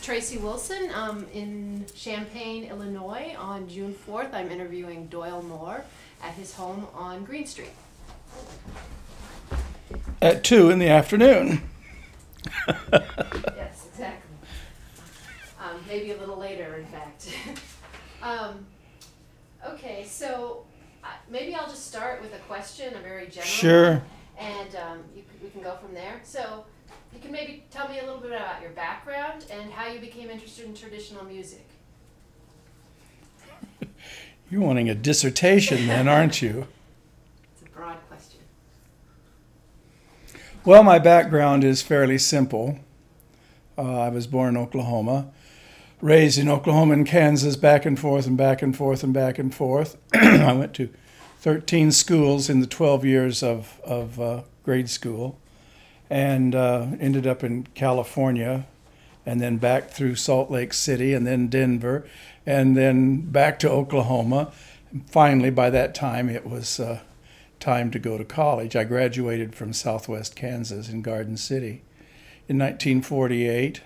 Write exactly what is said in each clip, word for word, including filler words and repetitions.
Tracy Wilson. Um, in Champaign, Illinois. On June fourth, I'm interviewing Doyle Moore at his home on Green Street. At two in the afternoon. Yes, exactly. Um, maybe a little later, in fact. um, okay, so uh, maybe I'll just start with a question, a very general Sure. one, and um, you, we can go from there. So you can maybe tell me a little bit about your background and how you became interested in traditional music. You're wanting a dissertation then, aren't you? It's a broad question. Well, my background is fairly simple. Uh, I was born in Oklahoma, raised in Oklahoma and Kansas, back and forth and back and forth and back and forth. I went to thirteen schools in the twelve years of, of uh, grade school, and uh, ended up in California, and then back through Salt Lake City, and then Denver, and then back to Oklahoma. And finally, by that time, it was uh, time to go to college. I graduated from Southwest Kansas in Garden City in nineteen forty-eight,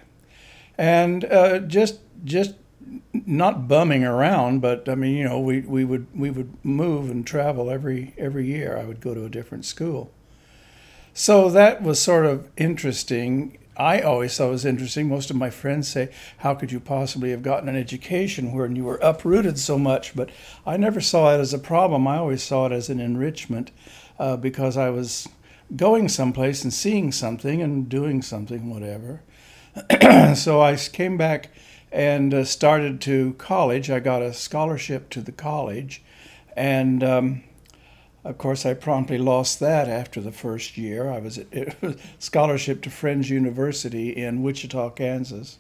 and uh, just just not bumming around, but I mean, you know, we, we would we would move and travel every every year. I would go to a different school. So that was sort of interesting. I always thought it was interesting. Most of my friends say, how could you possibly have gotten an education when you were uprooted so much? But I never saw it as a problem. I always saw it as an enrichment uh, because I was going someplace and seeing something and doing something, whatever. So I came back and uh, started to college. I got a scholarship to the college, and um, of course, I promptly lost that after the first year. I was at it was scholarship to Friends University in Wichita, Kansas,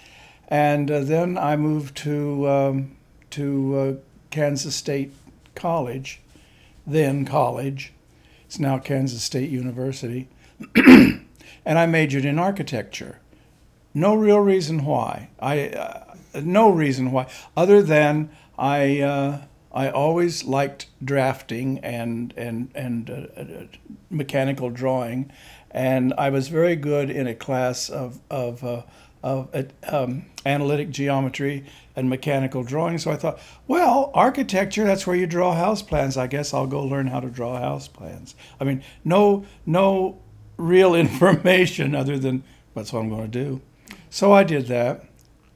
and uh, then I moved to um, to uh, Kansas State College, then college. It's now Kansas State University, and I majored in architecture. No real reason why. I uh, no reason why, other than I. Uh, I always liked drafting and and and uh, uh, mechanical drawing, and I was very good in a class of of uh, of uh, um, analytic geometry and mechanical drawing. So I thought, well, architecture, that's where you draw house plans. I guess I'll go learn how to draw house plans. I mean, no no real information other than that's what I'm going to do. So I did that.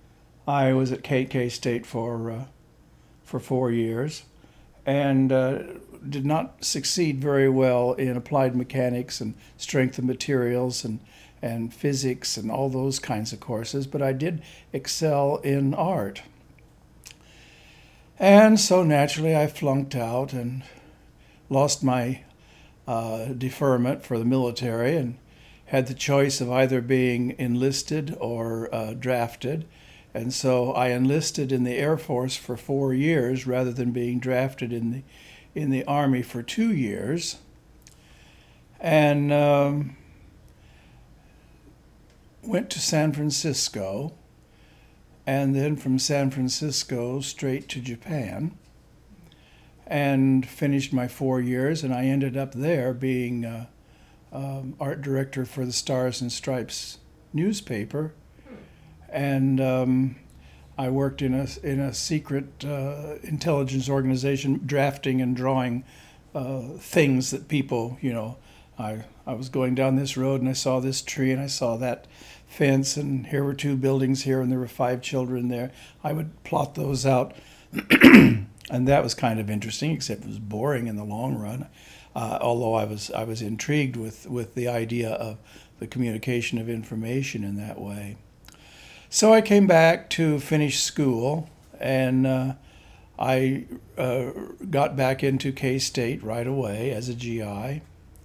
I was at K K State for. Uh, for four years, and uh, did not succeed very well in applied mechanics and strength of materials and, and physics and all those kinds of courses, but I did excel in art. And so naturally I flunked out and lost my uh, deferment for the military and had the choice of either being enlisted or uh, drafted. And so I enlisted in the Air Force for four years rather than being drafted in the in the Army for two years. And um, went to San Francisco, and then from San Francisco straight to Japan, and finished my four years. And I ended up there being uh, um, art director for the Stars and Stripes newspaper. And um, I worked in a in a secret uh, intelligence organization, drafting and drawing uh, things that people, you know, I I was going down this road and I saw this tree and I saw that fence and here were two buildings here and there were five children there. I would plot those out, and that was kind of interesting, except it was boring in the long run. Uh, although I was I was intrigued with with the idea of the communication of information in that way. So I came back to finish school, and uh, I uh, got back into K-State right away as a G I.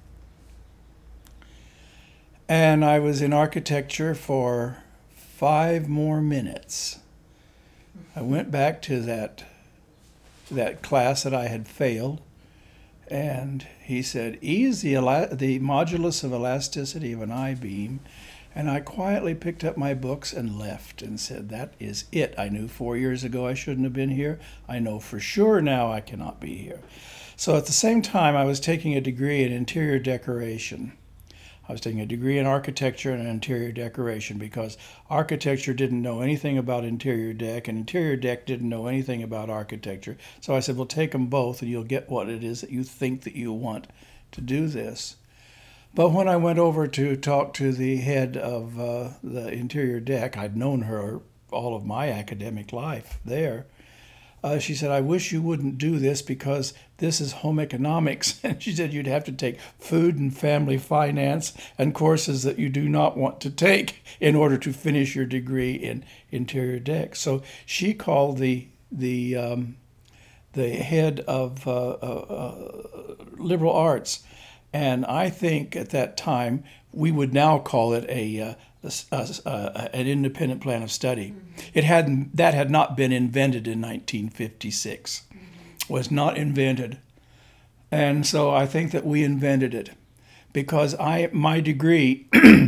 And I was in architecture for five more minutes. I went back to that, that class that I had failed, and he said, E is the, ela- the modulus of elasticity of an I-beam. And I quietly picked up my books and left and said, that is it. I knew four years ago I shouldn't have been here. I know for sure now I cannot be here. So at the same time, I was taking a degree in interior decoration. I was taking a degree in architecture and interior decoration because architecture didn't know anything about interior deck and interior deck didn't know anything about architecture. So I said, well, take them both and you'll get what it is that you think that you want to do this. But when I went over to talk to the head of uh, the interior deck, I'd known her all of my academic life there. Uh, she said, I wish you wouldn't do this because this is home economics. And she said you'd have to take food and family finance and courses that you do not want to take in order to finish your degree in interior deck. So she called the the um, the head of uh, uh, uh, liberal arts. And I think at that time, we would now call it a, uh, a, a, a an independent plan of study. Mm-hmm. It hadn't that had not been invented in nineteen fifty-six, mm-hmm. was not invented, and so I think that we invented it, because I my degree,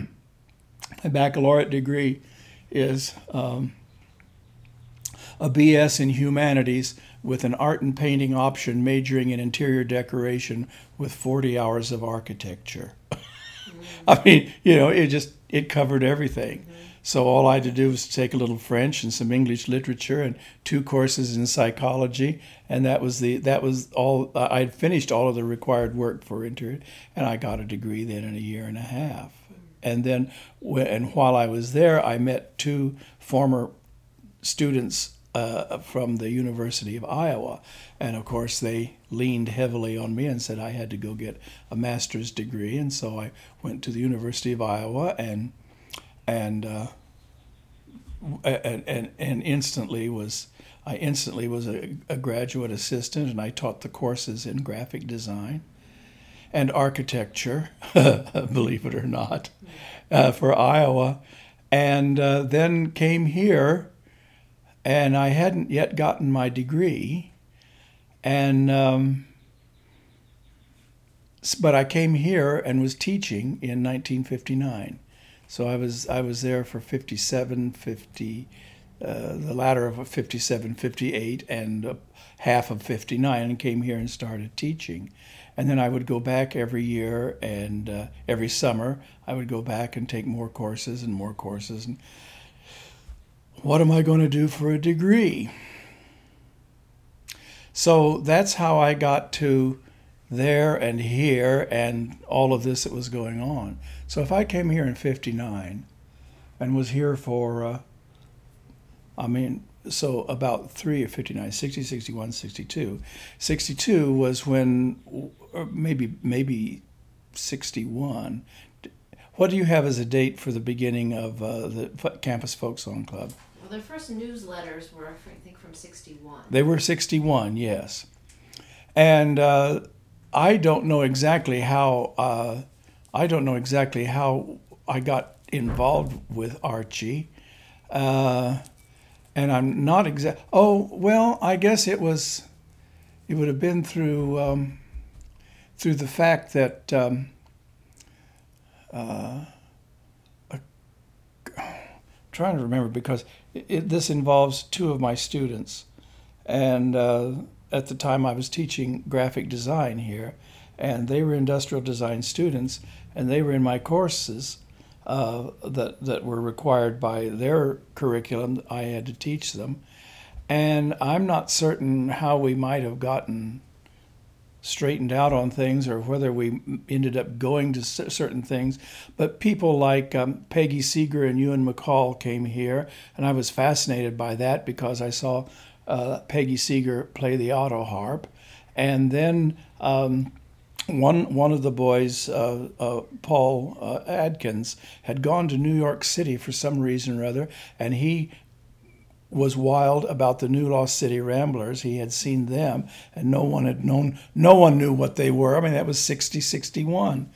my baccalaureate degree, is um, a B S in humanities with an art and painting option, majoring in interior decoration with forty hours of architecture. Mm-hmm. I mean, you know, it just, it covered everything. Mm-hmm. So all I had to do was take a little French and some English literature and two courses in psychology, and that was the, that was all, I had finished all of the required work for interior, and I got a degree then in a year and a half. Mm-hmm. And then, and while I was there, I met two former students Uh, from the University of Iowa. And of course, they leaned heavily on me and said I had to go get a master's degree. And so I went to the University of Iowa and and uh, and, and and instantly was I instantly was a, a graduate assistant, and I taught the courses in graphic design and architecture, believe it or not, uh, for Iowa. And uh, then came here. And I hadn't yet gotten my degree, and um, but I came here and was teaching in nineteen fifty-nine. So I was I was there for fifty-seven, fifty, uh, the latter of fifty-seven, fifty-eight, and uh, half of fifty-nine, and came here and started teaching. And then I would go back every year, and uh, every summer I would go back and take more courses and more courses. And what am I going to do for a degree? So that's how I got to there and here and all of this that was going on. So if I came here in fifty-nine and was here for, uh, I mean, so about three of fifty-nine, sixty, sixty-one, sixty-two. sixty-two was when, or maybe, maybe sixty-one. What do you have as a date for the beginning of uh, the Campus Folk Song Club? Well, their first newsletters were, I think, from sixty-one. They were sixty-one, yes. And uh, I don't know exactly how. Uh, I don't know exactly how I got involved with Archie, uh, and I'm not exact. Oh well, I guess it was. It would have been through um, through the fact that. Um, uh, trying to remember because it, it, this involves two of my students, and uh, at the time I was teaching graphic design here, and they were industrial design students, and they were in my courses uh, that that were required by their curriculum. I had to teach them, and I'm not certain how we might have gotten straightened out on things or whether we ended up going to certain things. But people like um, Peggy Seeger and Ewan McCall came here, and I was fascinated by that because I saw uh, Peggy Seeger play the auto harp. And then um, one one of the boys, uh, uh, Paul uh, Adkins, had gone to New York City for some reason or other, and he was wild about the New Lost City Ramblers. He had seen them, and no one had known, no one knew what they were. I mean, that was sixty, sixty-one.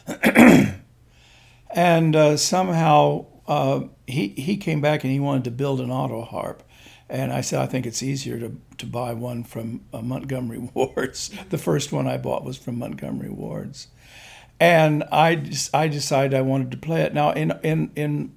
And uh, somehow uh, he he came back and he wanted to build an auto harp. And I said, I think it's easier to, to buy one from uh, Montgomery Ward's. The first one I bought was from Montgomery Ward's. And I, I decided I wanted to play it. Now, in, in, in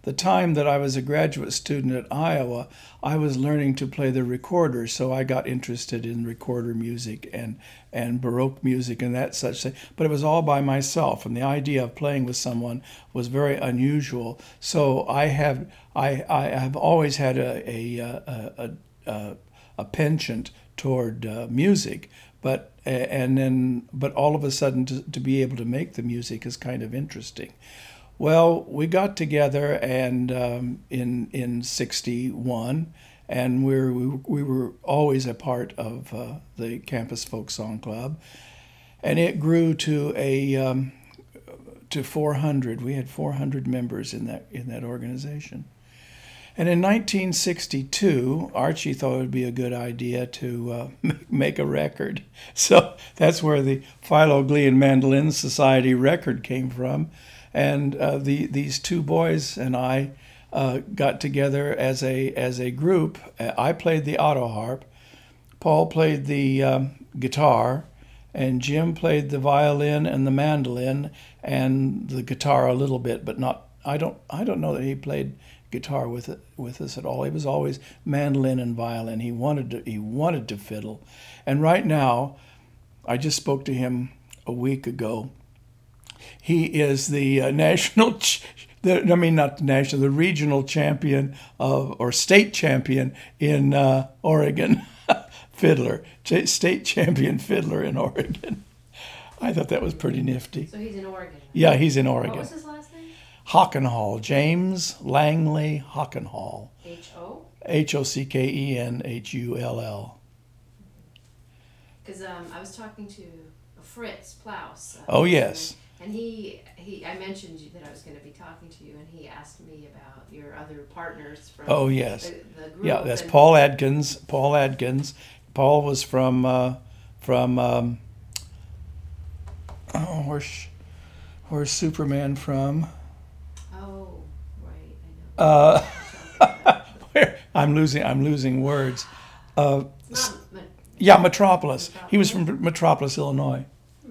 the time that I was a graduate student at Iowa, I was learning to play the recorder, so I got interested in recorder music and, and Baroque music and that such thing. But it was all by myself, and the idea of playing with someone was very unusual. So I have I, I have always had a a a, a, a, a penchant toward uh, music, but and then but all of a sudden to, to be able to make the music is kind of interesting. Well, we got together and um, in in sixty-one, and we're, we we were always a part of uh, the Campus Folk Song Club, and it grew to a um, to four hundred. We had four hundred members in that in that organization. And in nineteen sixty-two, Archie thought it would be a good idea to uh, make a record. So that's where the Philo Glee and Mandolin Society record came from. And uh, the these two boys and I uh, got together as a as a group. I played the auto harp, Paul played the um, guitar, and Jim played the violin and the mandolin and the guitar a little bit, but not. I don't I don't know that he played guitar with it with us at all. He was always mandolin and violin. He wanted to he wanted to fiddle, and right now, I just spoke to him a week ago. He is the uh, national, ch- the, I mean not the national, the regional champion of or state champion in uh, Oregon, fiddler, Ch- state champion fiddler in Oregon. I thought that was pretty nifty. So he's in Oregon. Yeah, he's in Oregon. What was his last name? Hockenhall, James Langley Hockenhall. H O? H O C K E N H U L L. Because um, I was talking to Fritz Plaus. Uh, Oh, yes. And he, he, I mentioned that I was going to be talking to you, and he asked me about your other partners from Oh, yes. the, the group. Yeah, that's and Paul Adkins. Paul Adkins. Paul was from, uh, from um, oh, where's, where's Superman from? Oh, right, I know. Uh, where, I'm losing, I'm losing words. Uh, It's not, but yeah, Metropolis. He was Metropolis? from Metropolis, Illinois.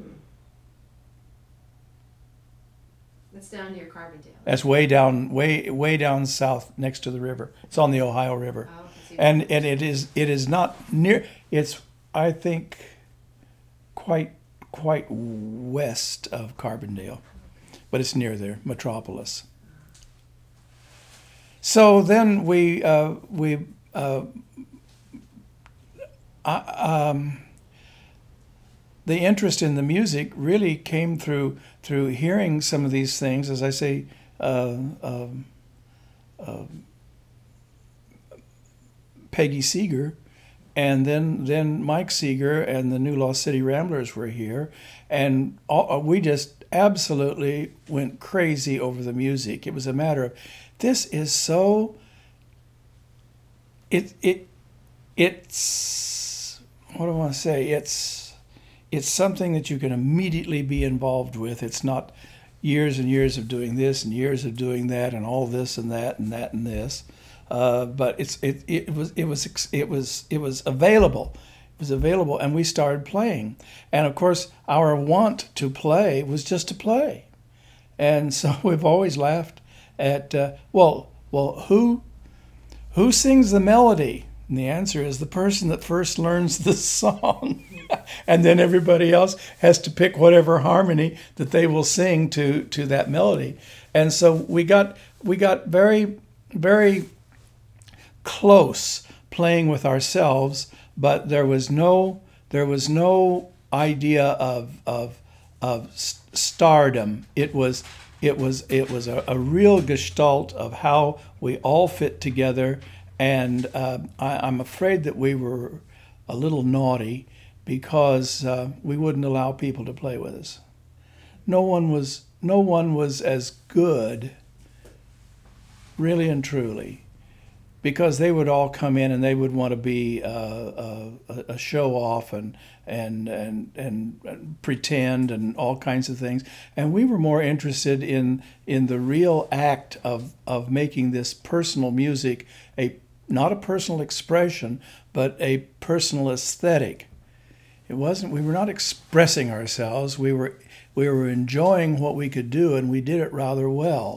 it's down near Carbondale. That's way down, way way down south, next to the river. It's on the Ohio River, Oh, I see. and and it is it is not near. It's I think quite quite west of Carbondale, but it's near there, Metropolis. So then we uh, we uh, I, um, the interest in the music really came through through hearing some of these things, as I say, uh, uh, uh, Peggy Seeger, and then then Mike Seeger and the New Lost City Ramblers were here, and all, we just absolutely went crazy over the music. It was a matter of, this is so. It it it's what do I want to say? It's It's something that you can immediately be involved with. It's not years and years of doing this and years of doing that and all this and that and that and this, uh, but it's it, it was it was it was it was available. It was available, and we started playing. And of course, our want to play was just to play, and so we've always laughed at uh, well well who who sings the melody. And the answer is the person that first learns the song. And then everybody else has to pick whatever harmony that they will sing to, to that melody. And so we got we got very, very close playing with ourselves, but there was no there was no idea of of of stardom. It was it was it was a, a real gestalt of how we all fit together. And uh, I, I'm afraid that we were a little naughty because uh, we wouldn't allow people to play with us. No one was no one was as good, really and truly, because they would all come in and they would want to be uh, a, a show off and and, and and and pretend and all kinds of things. And we were more interested in in the real act of of making this personal music a not a personal expression, but a personal aesthetic. It wasn't, we were not expressing ourselves. We were, we were enjoying what we could do, and we did it rather well.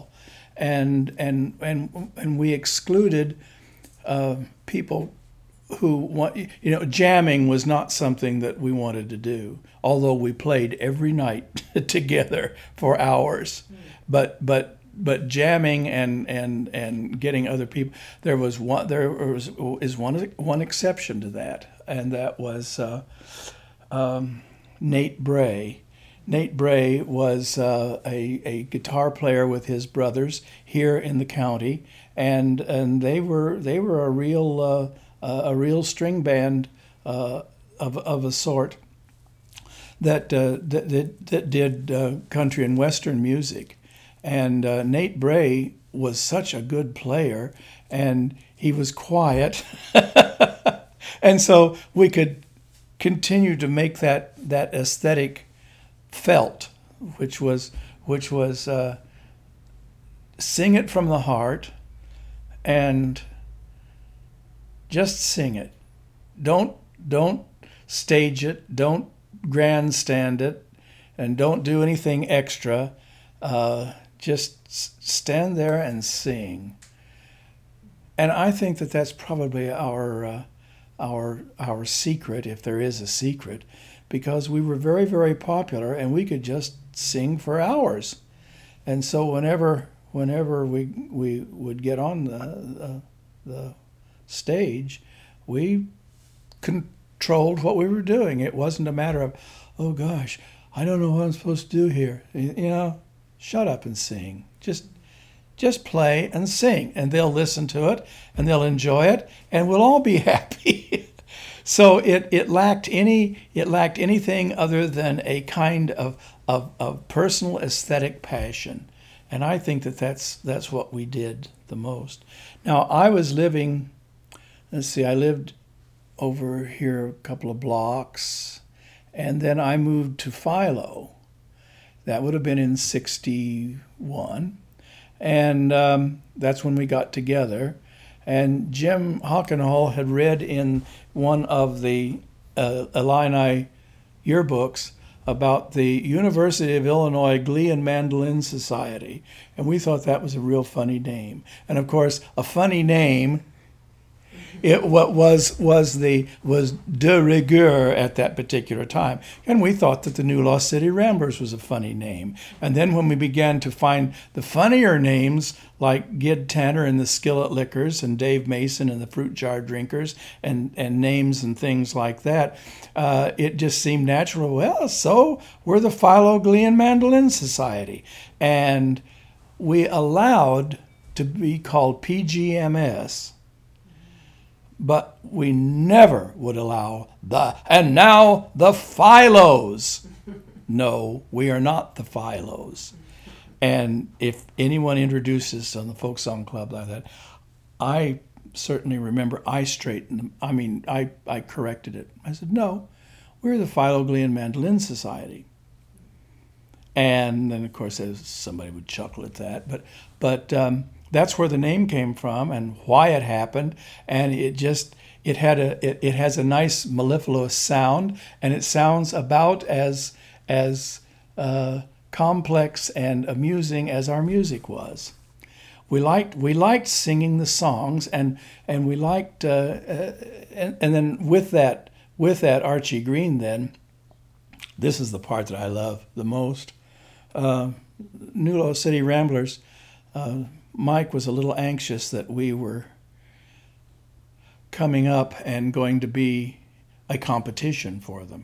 and and and and we excluded uh, people who want, you know, jamming was not something that we wanted to do, although we played every night together for hours. Mm. But but but jamming and and and getting other people, there was one there was is one one exception to that, and that was uh, um, Nate Bray. Nate Bray was uh, a, a guitar player with his brothers here in the county, and and they were they were a real uh, uh, a real string band uh, of of a sort that uh, that, that that did uh, country and western music, and uh, Nate Bray was such a good player, and he was quiet, and so we could continue to make that that aesthetic felt, which was which was uh, sing it from the heart, and just sing it. Don't don't stage it. Don't grandstand it, and don't do anything extra. Uh, just s- stand there and sing. And I think that that's probably our uh, our our secret, if there is a secret, because we were very, very popular, and we could just sing for hours. And so whenever whenever we we would get on the the, the stage, we controlled what we were doing. It wasn't a matter of, oh gosh, I don't know what I'm supposed to do here. You know, shut up and sing. Just just play and sing, and they'll listen to it, and they'll enjoy it, and we'll all be happy. So it, it lacked any it lacked anything other than a kind of, of of personal aesthetic passion, and I think that that's that's what we did the most. Now I was living, let's see, I lived over here a couple of blocks, and then I moved to Philo. That would have been in sixty-one, and um, that's when we got together. And Jim Hockenhall had read in one of the uh, Illini yearbooks about the University of Illinois Glee and Mandolin Society, and we thought that was a real funny name. And of course, a funny name, it what was was the was de rigueur at that particular time, and we thought that the New Lost City Ramblers was a funny name. And then when we began to find the funnier names, like Gid Tanner and the Skillet Lickers, and Dave Mason and the Fruit Jar Drinkers, and and names and things like that, uh, it just seemed natural. Well, so we're the Philo Glee and Mandolin Society, and we allowed to be called P G M S. But we never would allow the, and now the Philos. No, we are not the Philos. And if anyone introduces on the Folk Song Club like that, I certainly remember I straightened them. I mean, I, I corrected it. I said, no, we're the Philo Glee and Mandolin Society. And then, of course, somebody would chuckle at that. But, but um, that's where the name came from and why it happened. And it just, it had a, it, it has a nice mellifluous sound, and it sounds about as, as uh, complex and amusing as our music was. We liked, we liked singing the songs, and, and we liked, uh, uh, and, and then with that, with that Archie Green then, this is the part that I love the most. Uh, New Lost City Ramblers, uh, Mike was a little anxious that we were coming up and going to be a competition for them.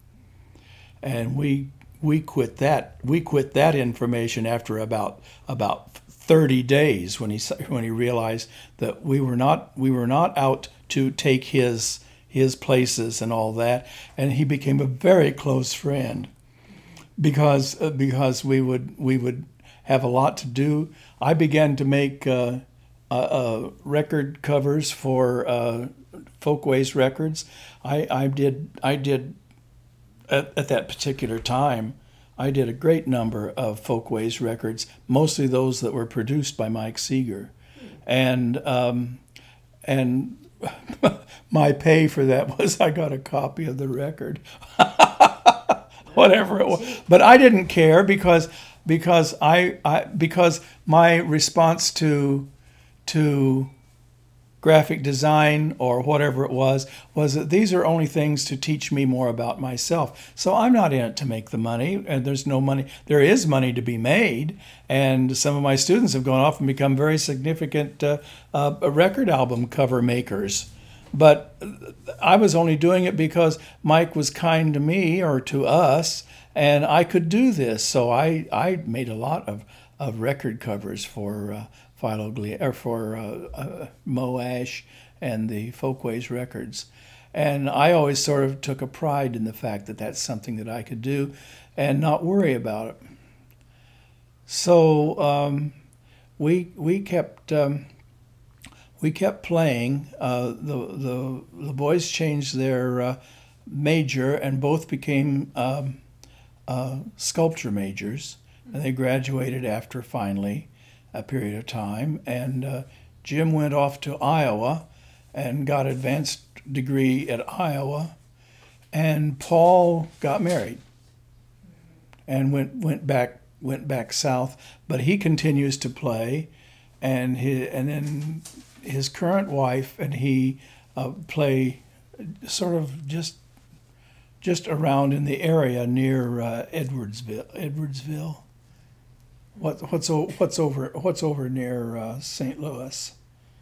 And we we quit that we quit that information after about about thirty days when he when he realized that we were not we were not out to take his his places and all that, and he became a very close friend because uh, because we would we would have a lot to do. I began to make uh, uh, uh, record covers for uh, Folkways Records. I, I did I did at, at that particular time. I did a great number of Folkways records, mostly those that were produced by Mike Seeger, and um, and my pay for that was I got a copy of the record, whatever it was. But I didn't care because because I, I because my response to to graphic design or whatever it was was that these are only things to teach me more about myself. So I'm not in it to make the money, and there's no money. There is money to be made, and some of my students have gone off and become very significant uh, uh, record album cover makers. But I was only doing it because Mike was kind to me or to us, and I could do this. So I, I made a lot of, of record covers for uh, Philo Gle- or for uh, uh, Moash and the Folkways records. And I always sort of took a pride in the fact that that's something that I could do and not worry about it. So um, we we kept um, we kept playing. Uh, the the the boys changed their uh, major and both became um, uh, sculpture majors, and they graduated after finally a period of time. And uh, Jim went off to Iowa and got advanced degree at Iowa, and Paul got married and went went back went back south. But he continues to play, and he, and then his current wife and he uh, play sort of just just around in the area near uh, Edwardsville. Edwardsville. What what's o- what's over what's over near uh, Saint Louis?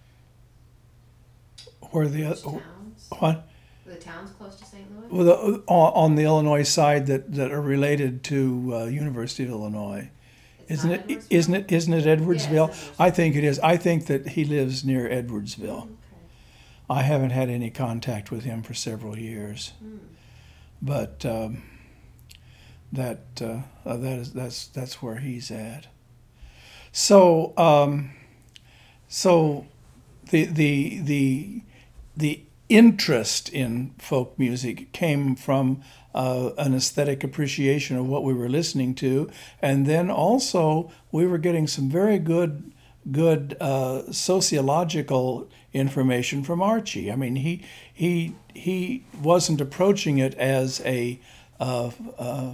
Where the Which uh, towns? what? The towns close to Saint Louis? Well, the, on on the Illinois side that, that are related to uh, University of Illinois, It's isn't not it? Edwardsville? Isn't it? Isn't it Edwardsville? Yeah, it's Edwardsville. I think it is. I think that he lives near Edwardsville. Okay. I haven't had any contact with him for several years, Hmm. but um, that uh, uh, that is that's that's where he's at. So um, so the the the the interest in folk music came from uh, an aesthetic appreciation of what we were listening to, and then also we were getting some very good good uh, sociological information from Archie. I mean, he he he wasn't approaching it as a uh, uh,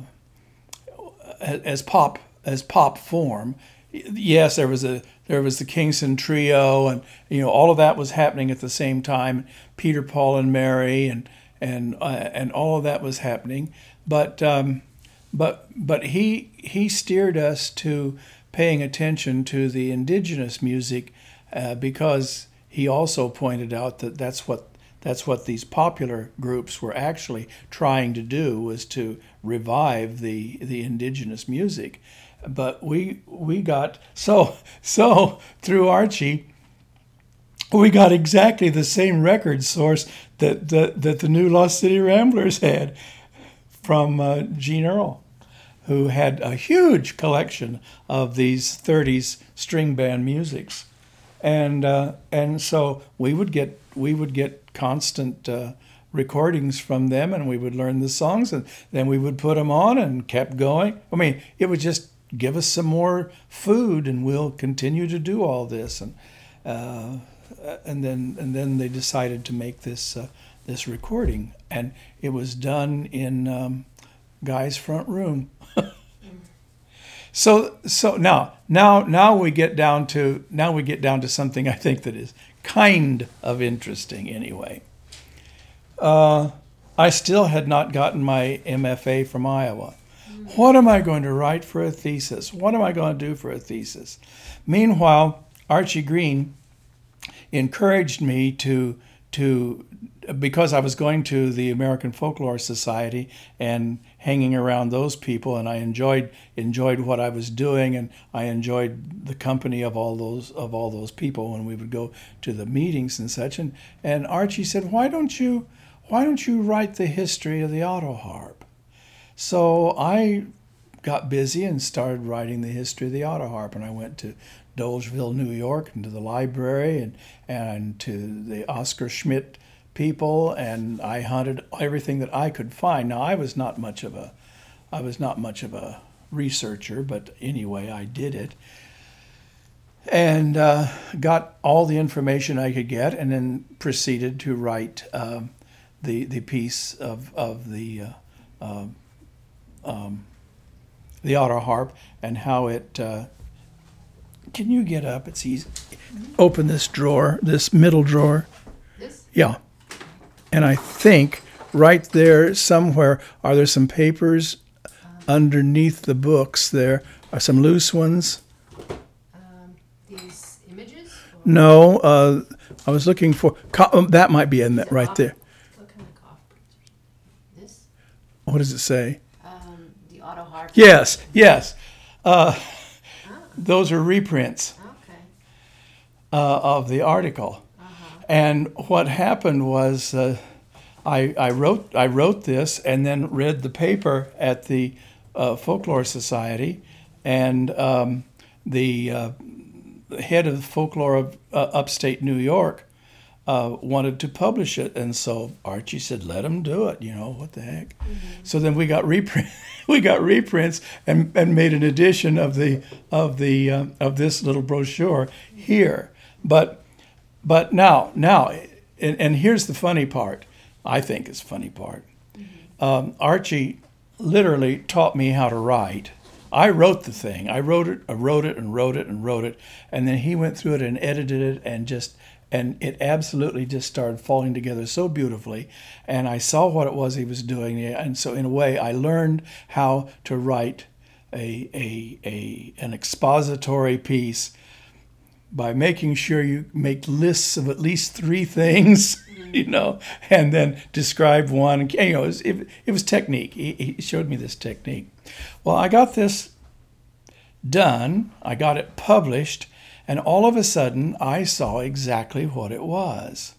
as pop as pop form. Yes, there was a there was the Kingston Trio, and you know all of that was happening at the same time. Peter, Paul, and Mary, and and uh, and all of that was happening. But um, but but he he steered us to paying attention to the indigenous music uh, because he also pointed out that that's what that's what these popular groups were actually trying to do, was to revive the the indigenous music. But we we got so so through Archie, we got exactly the same record source that that, that the new Lost City Ramblers had from uh, Gene Earl, who had a huge collection of these thirties string band musics, and uh, and so we would get we would get constant uh, recordings from them, and we would learn the songs, and then we would put them on and kept going. I mean, it would just give us some more food, and we'll continue to do all this, and uh, and then and then they decided to make this uh, this recording, and it was done in um, Guy's front room. So so now now now we get down to now we get down to something I think that is kind of interesting anyway. Uh, I still had not gotten my M F A from Iowa. What am I going to write for a thesis? What am I going to do for a thesis? Meanwhile, Archie Green encouraged me to to because I was going to the American Folklore Society and hanging around those people, and I enjoyed enjoyed what I was doing, and I enjoyed the company of all those of all those people when we would go to the meetings and such. And and Archie said, "Why don't you why don't you write the history of the auto harp?" So I got busy and started writing the history of the auto harp, and I went to Dolgeville, New York, and to the library, and and to the Oscar Schmidt people, and I hunted everything that I could find. Now I was not much of a, I was not much of a researcher, but anyway, I did it, and uh, got all the information I could get, and then proceeded to write um, the the piece of of the uh, uh, um, the auto harp and how it. Uh, can you get up? It's easy. Open this drawer, this middle drawer. This? Yeah. And I think right there somewhere, are there some papers underneath the books there? Are some loose ones? Um, these images? Or No, uh, I was looking for, co- um, that might be in that is it right off- there. What kind of cough breaks? This? What does it say? Um, the auto harp. Yes, yes. Uh, Ah, those are reprints okay. uh, of the article. Uh-huh. And what happened was uh, I, I wrote I wrote this and then read the paper at the uh, Folklore Society, and um, the uh, head of the folklore of uh, upstate New York uh, wanted to publish it, and so Archie said, "Let him do it." You know what the heck? Mm-hmm. So then we got reprint. We got reprints and, and made an edition of the of the uh, of this little brochure here. But but now now and, and here's the funny part. I think is the funny part. Um, Archie literally taught me how to write. I wrote the thing. I wrote it. I wrote it and wrote it and wrote it, and then he went through it and edited it and just. And it absolutely just started falling together so beautifully. And I saw what it was he was doing. And so in a way, I learned how to write a, a, a, an expository piece by making sure you make lists of at least three things, you know, and then describe one. You know, it was, it, it was technique. He, he showed me this technique. Well, I got this done. I got it published. And all of a sudden, I saw exactly what it was.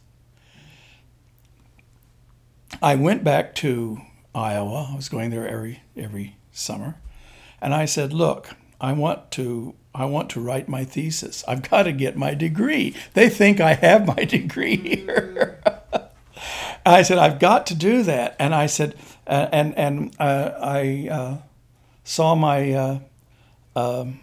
I went back to Iowa. I was going there every every summer, and I said, "Look, I want to I want to write my thesis. I've got to get my degree. They think I have my degree here." I said, "I've got to do that." And I said, uh, and and uh, I uh, saw my. Uh, um,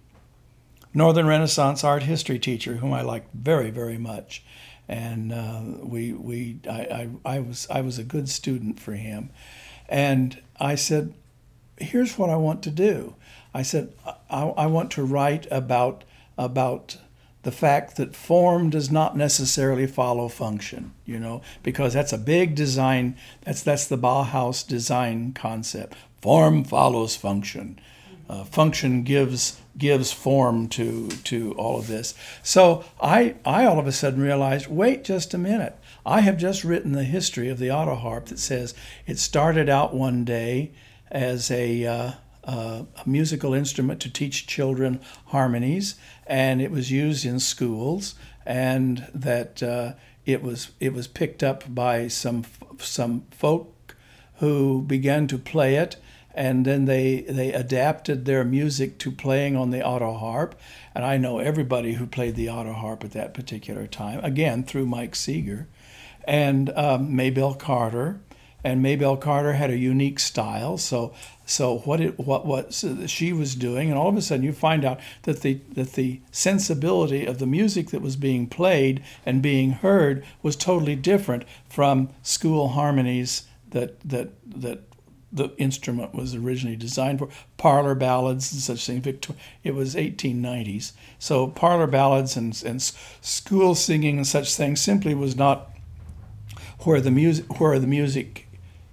Northern Renaissance art history teacher, whom I liked very, very much, and uh, we we I, I I was I was a good student for him, and I said, "Here's what I want to do." I said, "I, I want to write about about the fact that form does not necessarily follow function, you know, because that's a big design. That's that's the Bauhaus design concept. Form follows function. Uh, function gives." gives form to to all of this. So I I all of a sudden realized, wait just a minute. I have just written the history of the auto harp that says it started out one day as a, uh, uh, a musical instrument to teach children harmonies, and it was used in schools, and that uh, it was it was picked up by some some folk who began to play it. And then they, they adapted their music to playing on the auto harp. And I know everybody who played the auto harp at that particular time, again, through Mike Seeger. And um, Maybelle Carter. And Maybelle Carter had a unique style. So so what it, what what she was doing, and all of a sudden you find out that the that the sensibility of the music that was being played and being heard was totally different from school harmonies that that that the instrument was originally designed for, parlor ballads and such things. It was eighteen nineties. So parlor ballads and, and school singing and such things simply was not where the music where the music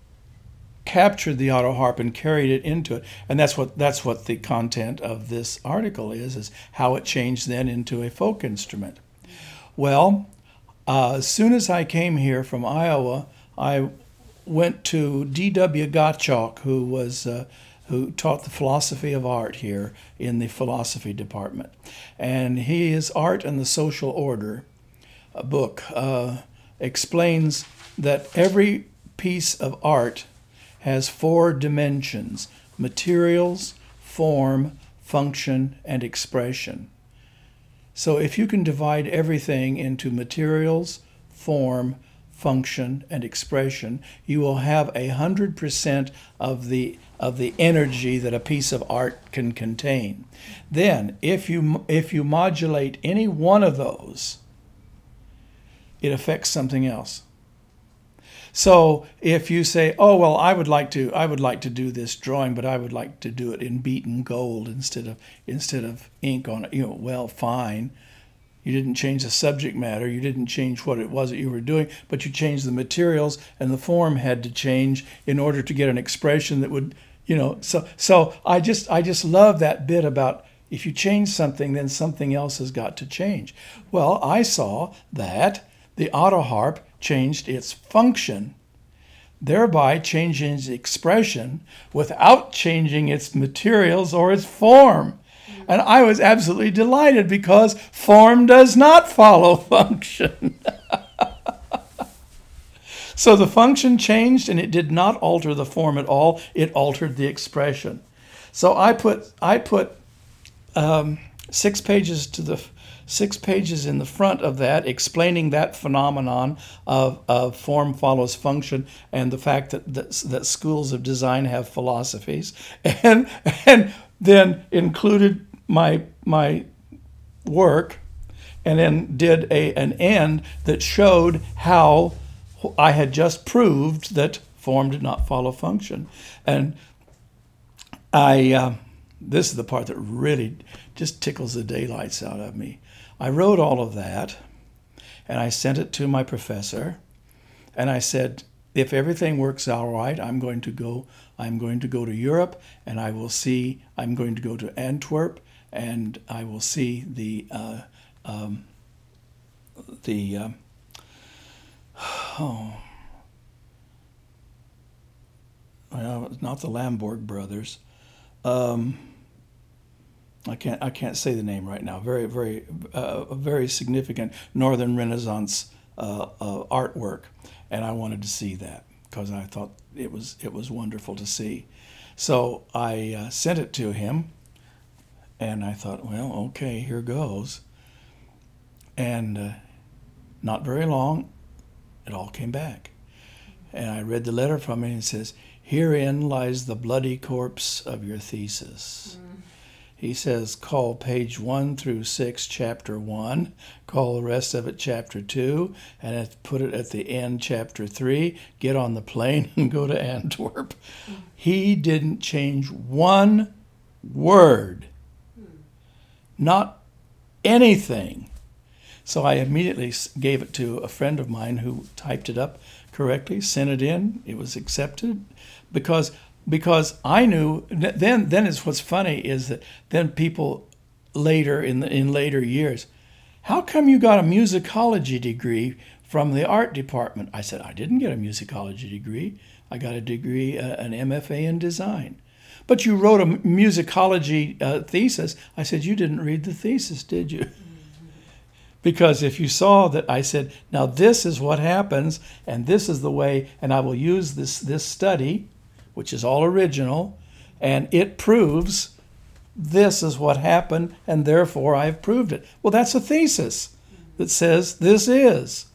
captured the auto harp and carried it into it. And that's what that's what the content of this article is, is how it changed then into a folk instrument. Well, uh, as soon as I came here from Iowa, I went to D W Gottschalk, who was uh, who taught the philosophy of art here in the philosophy department, and his Art and the Social Order a book uh, explains that every piece of art has four dimensions: materials, form, function, and expression. So if you can divide everything into materials, form, function, and expression, you will have a hundred percent of the of the energy that a piece of art can contain. Then, if you if you modulate any one of those, it affects something else. So if you say, "Oh well, I would like to, I would like to do this drawing, but I would like to do it in beaten gold instead of instead of ink on it," you know, well, fine. You didn't change the subject matter. You didn't change what it was that you were doing, but you changed the materials, and the form had to change in order to get an expression that would, you know. So, so I just, I just love that bit about if you change something, then something else has got to change. Well, I saw that the autoharp changed its function, thereby changing its expression without changing its materials or its form. And I was absolutely delighted because form does not follow function. So the function changed, and it did not alter the form at all. It altered the expression. So I put I put um, six pages to the six pages in the front of that, explaining that phenomenon of, of form follows function and the fact that, that that schools of design have philosophies, and and then included my my work, and then did a an end that showed how I had just proved that form did not follow function. And I uh, this is the part that really just tickles the daylights out of me. I wrote all of that, and I sent it to my professor, and I said, if everything works out right, I'm going to go. I'm going to go to Europe, and I will see. I'm going to go to Antwerp, and I will see the uh, um, the uh, oh, well, not the Lamborg brothers. Um, I can't I can't say the name right now. Very very uh, very significant Northern Renaissance uh, uh, artwork, and I wanted to see that because I thought it was it was wonderful to see. So I uh, sent it to him, and I thought, well, okay, here goes. And uh, not very long, it all came back, and I read the letter from him, and it says, "Herein lies the bloody corpse of your thesis." Mm. He says, call page one through six, chapter one, call the rest of it chapter two, and put it at the end, chapter three, get on the plane and go to Antwerp. Mm. He didn't change one word, mm. not anything. So I immediately gave it to a friend of mine who typed it up correctly, sent it in, it was accepted, because Because I knew then. Then is what's funny is that then people later in the, in later years, how come you got a musicology degree from the art department? I said, I didn't get a musicology degree. I got a degree, uh, an M F A in design. But you wrote a musicology uh, thesis. I said, you didn't read the thesis, did you? Because if you saw that I said, now this is what happens, and this is the way, and I will use this this study, which is all original, and it proves this is what happened, and therefore I've proved it. Well, that's a thesis that says this is.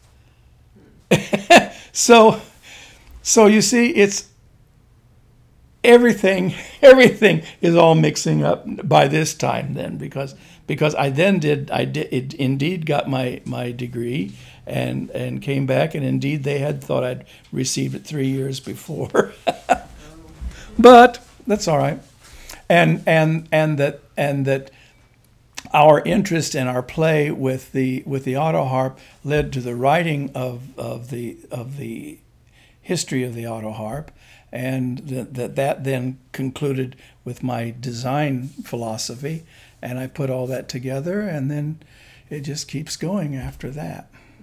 so, so you see, it's everything. Everything is all mixing up by this time then, because because I then did I did it, indeed got my my degree. And, and came back, and indeed they had thought I'd received it three years before. But that's all right, and and and that and that our interest in our play with the with the autoharp led to the writing of of the of the history of the autoharp, and that that, that then concluded with my design philosophy, and I put all that together, and then it just keeps going after that.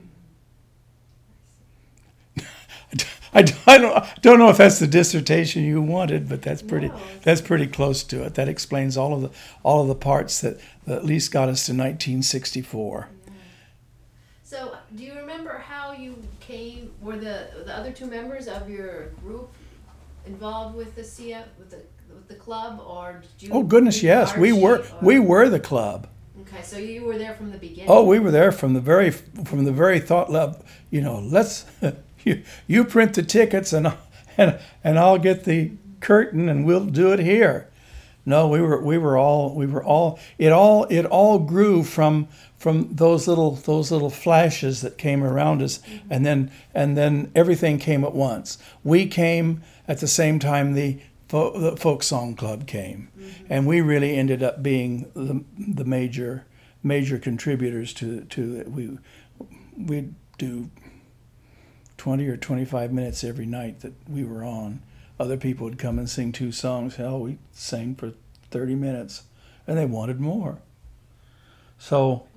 I, I don't don't know if that's the dissertation you wanted, but that's pretty no. that's pretty close to it. That explains all of the all of the parts that, that at least got us to nineteen sixty-four. Yeah. So, do you remember how you came? Were the the other two members of your group involved with the C F with the with the club, or did you? Oh goodness, yes, we were or? we were the club. Okay, so you were there from the beginning. Oh, we were there from the very from the very thought level. You know, let's. You, you print the tickets and and and I'll get the curtain and we'll do it here. No, we were we were all we were all it all it all grew from from those little those little flashes that came around us, mm-hmm. and then and then everything came at once. We came at the same time the fo- the folk song club came, mm-hmm. and we really ended up being the the major major contributors to to it. We we do twenty or twenty-five minutes every night that we were on. Other people would come and sing two songs. Hell, we sang for thirty minutes, and they wanted more. So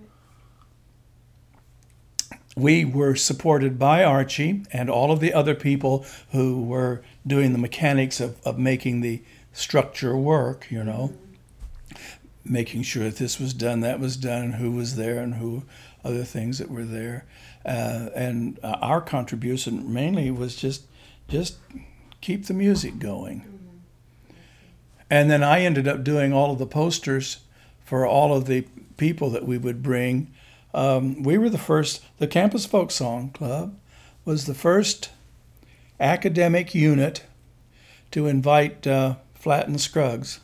we were supported by Archie and all of the other people who were doing the mechanics of, of making the structure work, you know, making sure that this was done, that was done, who was there, and who other things that were there. Uh, and uh, our contribution mainly was just just keep the music going. Mm-hmm. And then I ended up doing all of the posters for all of the people that we would bring. Um, we were the first, the Campus Folk Song Club was the first academic unit to invite uh, Flatt and Scruggs.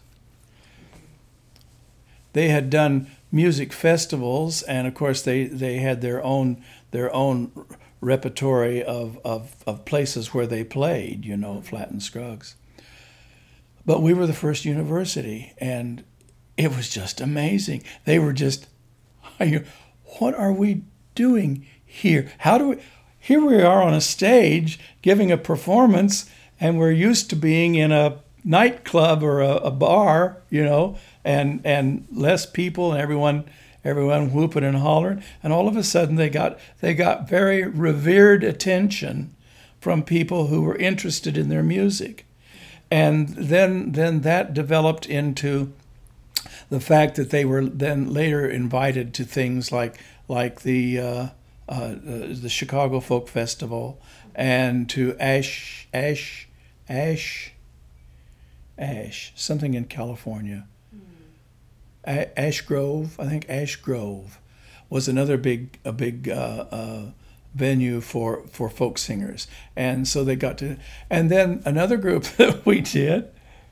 They had done music festivals, and of course they, they had their own their own repertory of, of, of places where they played, you know, Flatt and Scruggs. But we were the first university, and it was just amazing. They were just, what are we doing here? How do we, here we are on a stage giving a performance, and we're used to being in a nightclub or a, a bar, you know, and and less people and everyone everyone whooping and hollering, and all of a sudden they got they got very revered attention from people who were interested in their music. And then then that developed into the fact that they were then later invited to things like like the uh, uh, the Chicago Folk Festival, and to Ash Ash Ash Ash something in California. A- Ash Grove, I think Ash Grove was another big a big uh, uh, venue for, for folk singers, and so they got to. And then another group that we did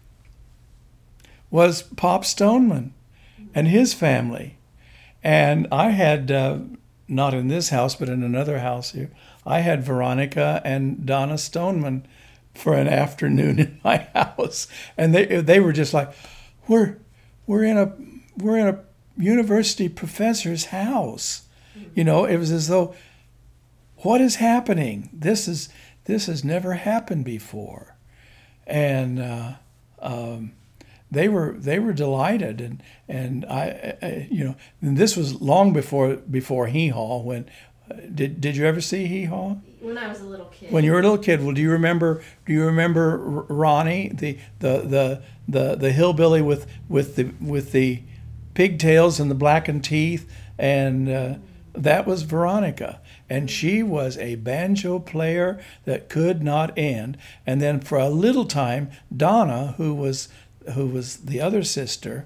was Pop Stoneman and his family, and I had uh, not in this house but in another house here. I had Veronica and Donna Stoneman for an afternoon in my house, and they they were just like, we're we're in a we're in a university professor's house. You know, it was as though, what is happening? This is this has never happened before, and uh, um, they were they were delighted, and and I, I you know, and this was long before before Hee Haw. When uh, did did you ever see Hee Haw? When I was a little kid. When you were a little kid, well, do you remember? Do you remember Ronnie, the the the the, the hillbilly with with the with the pigtails and the blackened teeth, and uh, that was Veronica, and she was a banjo player that could not end. And then for a little time, Donna, who was who was the other sister,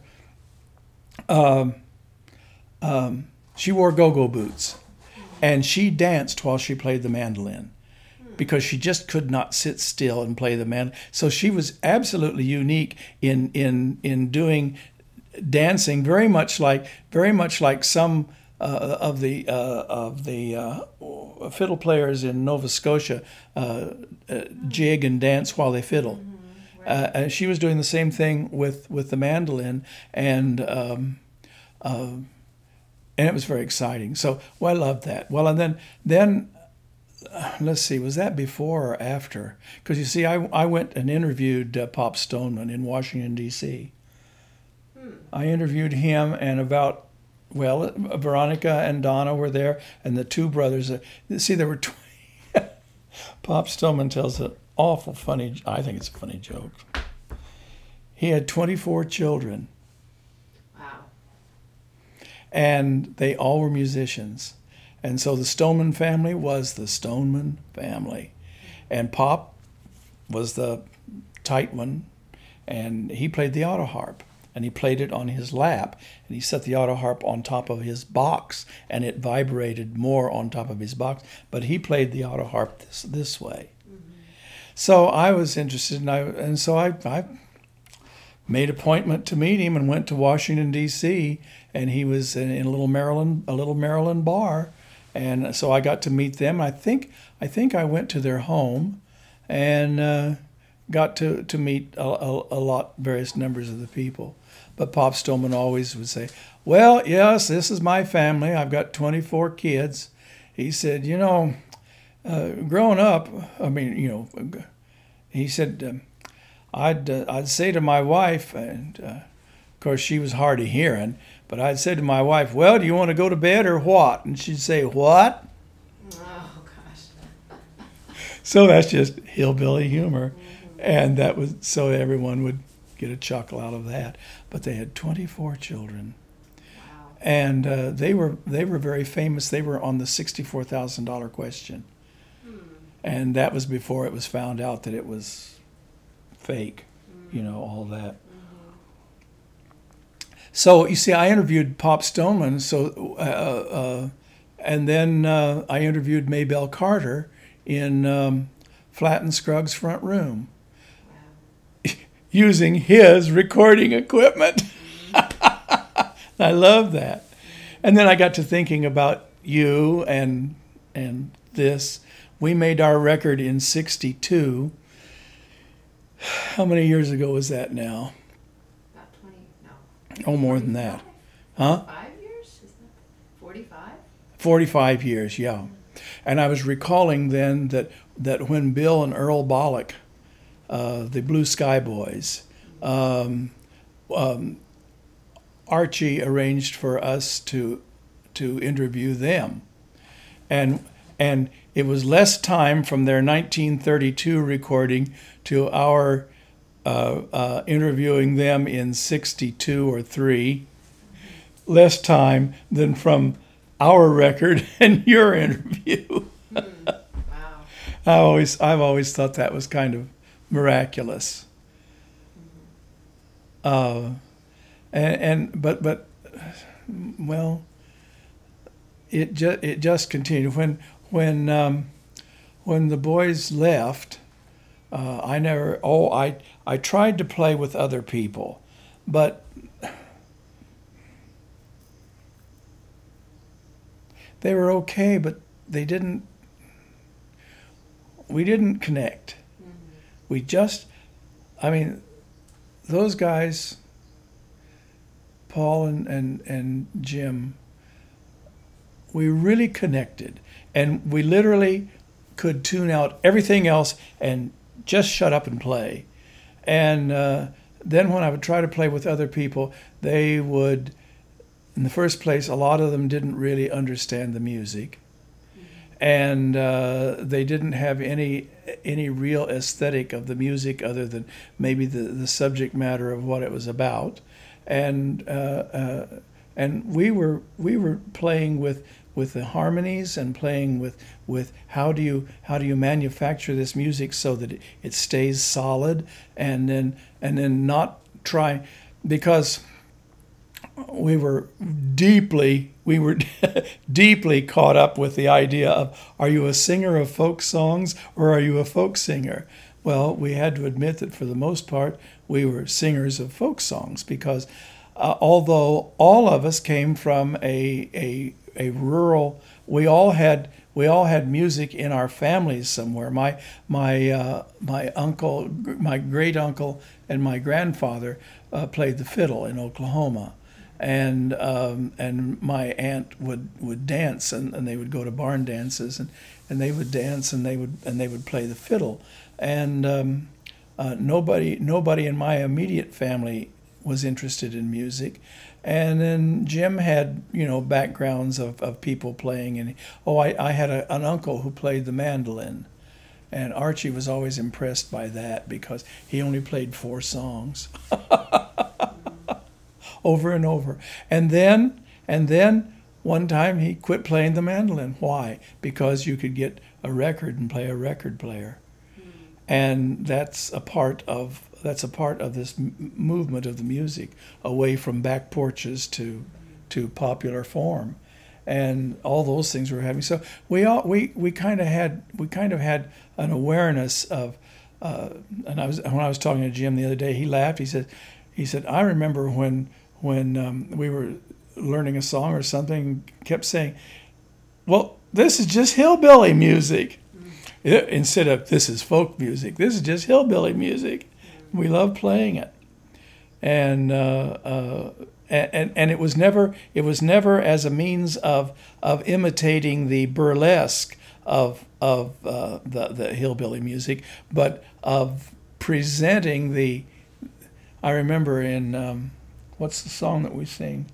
um, um, she wore go-go boots, and she danced while she played the mandolin, because she just could not sit still and play the mandolin. So she was absolutely unique in in in doing dancing, very much like very much like some uh, of the uh, of the uh, fiddle players in Nova Scotia uh, uh, jig and dance while they fiddle. Mm-hmm. Right. Uh, and she was doing the same thing with, with the mandolin, and um, uh, and it was very exciting. So, well, I loved that. Well, and then then. Let's see, was that before or after? Because you see, I, I went and interviewed uh, Pop Stoneman in Washington, D C Hmm. I interviewed him, and about, well, Veronica and Donna were there, and the two brothers. Uh, see, there were twenty. Pop Stoneman tells an awful funny, I think it's a funny joke. He had twenty-four children. Wow. And they all were musicians. And so the Stoneman family was the Stoneman family. And Pop was the tight one, and he played the auto harp. And he played it on his lap, and he set the auto harp on top of his box, and it vibrated more on top of his box. But he played the auto harp this this way. Mm-hmm. So I was interested, and I and so I, I made appointment to meet him and went to Washington D C and he was in, in a little Maryland a little Maryland bar, and so I got to meet them. I think I think I went to their home, and uh, got to to meet a, a, a lot various numbers of the people. But Pop Stoneman always would say, "Well, yes, this is my family. I've got twenty-four kids." He said, "You know, uh, growing up, I mean, you know," he said, um, I'd uh, I'd say to my wife, and uh, of course she was hard of hearing, but I'd say to my wife, "Well, do you want to go to bed or what?" And she'd say, "What?" Oh gosh. So that's just hillbilly humor, mm-hmm. And that was so everyone would get a chuckle out of that. But they had twenty-four children, wow. And uh, they were they were very famous. They were on the sixty-four thousand dollar question, hmm. And that was before it was found out that it was fake, mm-hmm. You know, all that. Mm-hmm. So you see, I interviewed Pop Stoneman, so uh, uh, and then uh, I interviewed Maybelle Carter in um, Flatt and Scruggs' front room, wow. Using his recording equipment. Mm-hmm. I love that. And then I got to thinking about you and and this. We made our record in sixty-two. How many years ago was that now? About twenty, no. Oh, more than that. Huh? Five years? Is that forty-five? forty-five years, yeah. Mm-hmm. And I was recalling then that, that when Bill and Earl Bollock, uh, the Blue Sky Boys, um, um, Archie arranged for us to to interview them. And and it was less time from their nineteen thirty-two recording to our uh, uh, interviewing them in sixty-two or three, less time than from our record and your interview. Mm, wow. I always, I've always thought that was kind of miraculous. Mm-hmm. Uh, and, and but but well, it just it just continued when when um, when the boys left. Uh, I never. Oh, I I tried to play with other people, but they were okay. But they didn't. We didn't connect. Mm-hmm. We just. I mean, those guys, Paul and and and Jim. We really connected, and we literally could tune out everything else and just shut up and play. And uh, then when I would try to play with other people, they would, in the first place, a lot of them didn't really understand the music. Mm-hmm. And uh, they didn't have any any real aesthetic of the music other than maybe the, the subject matter of what it was about. And uh, uh, and we were we were playing with with the harmonies and playing with, with how do you how do you manufacture this music so that it, it stays solid, and then and then not try, because we were deeply we were deeply caught up with the idea of, are you a singer of folk songs or are you a folk singer? Well, we had to admit that for the most part we were singers of folk songs, because uh, although all of us came from a a a rural, we all had we all had music in our families somewhere. My my uh, my uncle, my great uncle, and my grandfather uh, played the fiddle in Oklahoma, and um, and my aunt would, would dance, and, and they would go to barn dances, and, and they would dance, and they would and they would play the fiddle, and um, uh, nobody nobody in my immediate family was interested in music. And then Jim had, you know, backgrounds of, of people playing. And oh, I, I had a, an uncle who played the mandolin. And Archie was always impressed by that, because he only played four songs over and over. And then, and then one time he quit playing the mandolin. Why? Because you could get a record and play a record player. And that's a part of that's a part of this m- movement of the music, away from back porches to to popular form, and all those things we're having. So we all we we kind of had we kind of had an awareness of, uh, and I was when I was talking to Jim the other day, he laughed. He said, he said, I remember when when um, we were learning a song or something, kept saying, well, this is just hillbilly music. It, instead of this is folk music, this is just hillbilly music. We love playing it. And uh, uh, and and it was never it was never as a means of of imitating the burlesque of of uh, the the hillbilly music, but of presenting the. I remember in um, what's the song that we sing?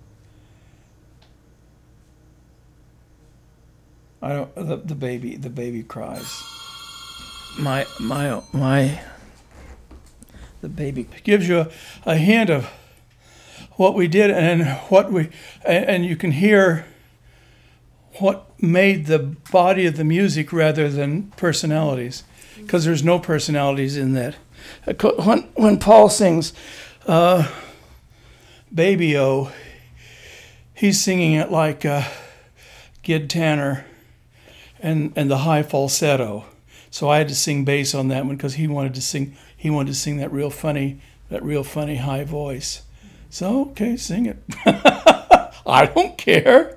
I don't the, the baby the baby cries. My my my. The baby gives you a, a hint of what we did and what we and, and you can hear what made the body of the music rather than personalities, because there's no personalities in that. When when Paul sings uh, "Baby O," he's singing it like uh, Gid Tanner and and the high falsetto. So I had to sing bass on that one because he wanted to sing. He wanted to sing that real funny, that real funny high voice. So okay, sing it. I don't care.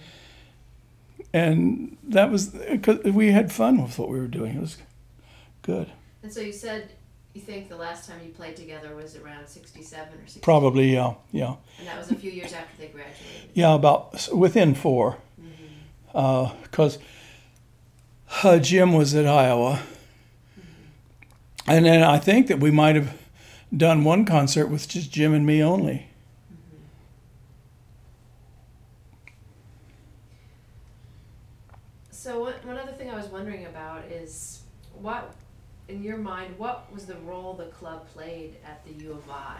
And that was because we had fun with what we were doing. It was good. And so you said you think the last time you played together was around sixty-seven or sixty? Probably, yeah, yeah. And that was a few years after they graduated. Yeah, about within four, because mm-hmm. uh, uh, Jim was at Iowa. And then I think that we might have done one concert with just Jim and me only. Mm-hmm. So one, one other thing I was wondering about is what, in your mind, what was the role the club played at the U of I?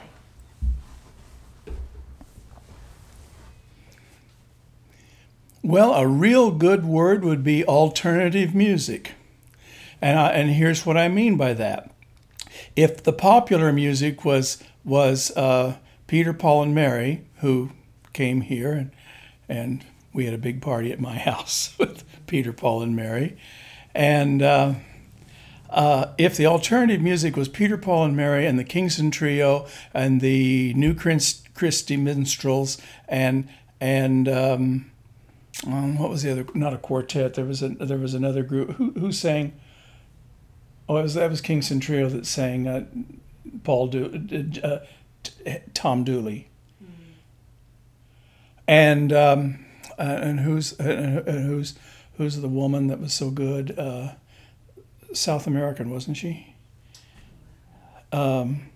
Well, a real good word would be alternative music. And I, and here's what I mean by that. If the popular music was was uh, Peter, Paul, and Mary, who came here, and and we had a big party at my house with Peter, Paul, and Mary, and uh, uh, if the alternative music was Peter, Paul, and Mary, and the Kingston Trio, and the New Christy Minstrels, and and um, um, what was the other? Not a quartet. There was a there was another group who who sang. Oh, it was, that was Kingston Trio that sang uh, Paul Do- uh, Tom Dooley, mm-hmm. and um, uh, and who's uh, who's who's the woman that was so good? Uh, South American, wasn't she? Um,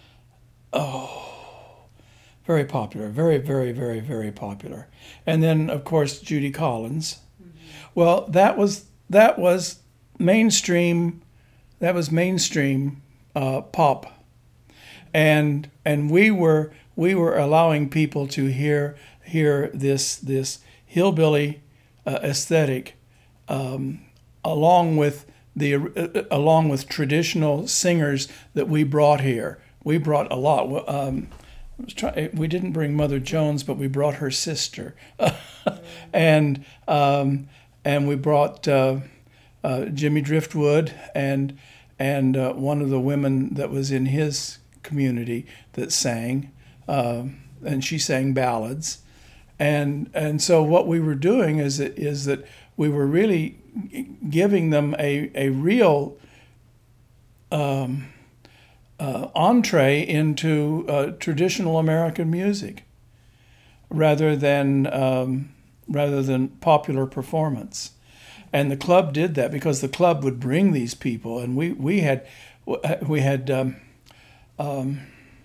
oh, very popular, very very very very popular, and then of course Judy Collins. Mm-hmm. Well, that was that was mainstream. That was mainstream uh, pop, and and we were we were allowing people to hear hear this this hillbilly uh, aesthetic, um, along with the uh, along with traditional singers that we brought here. We brought a lot. Um, I was try- we didn't bring Mother Jones, but we brought her sister, and um, and we brought. Uh, Uh, Jimmy Driftwood and and uh, one of the women that was in his community that sang, uh, and she sang ballads, and and so what we were doing is that, is that we were really giving them a a real um, uh, entree into uh, traditional American music, rather than um, rather than popular performance. And the club did that because the club would bring these people, and we we had we had um, um,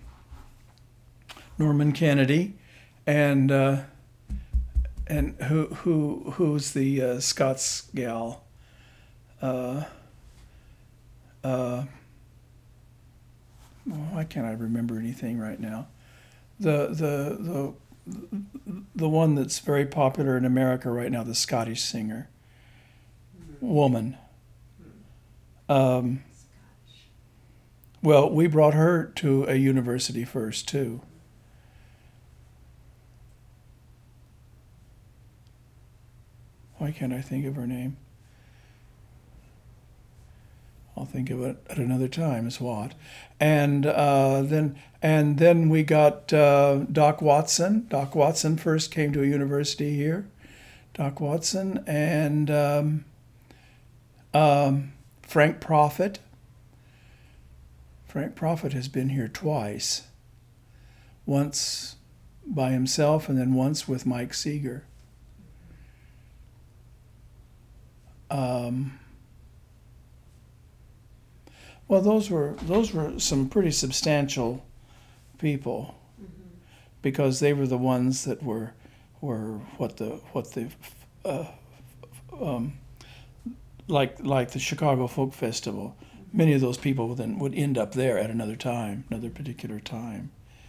Norman Kennedy, and uh, and who who who's the uh, Scots gal? Uh, uh, well, why can't I remember anything right now? The the the the one that's very popular in America right now, the Scottish singer. Woman. Um, well, we brought her to a university first, too. Why can't I think of her name? I'll think of it at another time as what. And uh, then and then we got uh, Doc Watson. Doc Watson first came to a university here. Doc Watson and um, um, Frank Prophet. Frank Prophet has been here twice. Once by himself and then once with Mike Seeger. Um, well, those were those were some pretty substantial people, mm-hmm. because they were the ones that were were what the what the uh, um, like like the Chicago Folk Festival. Mm-hmm. Many of those people then would end up there at another time, another particular time.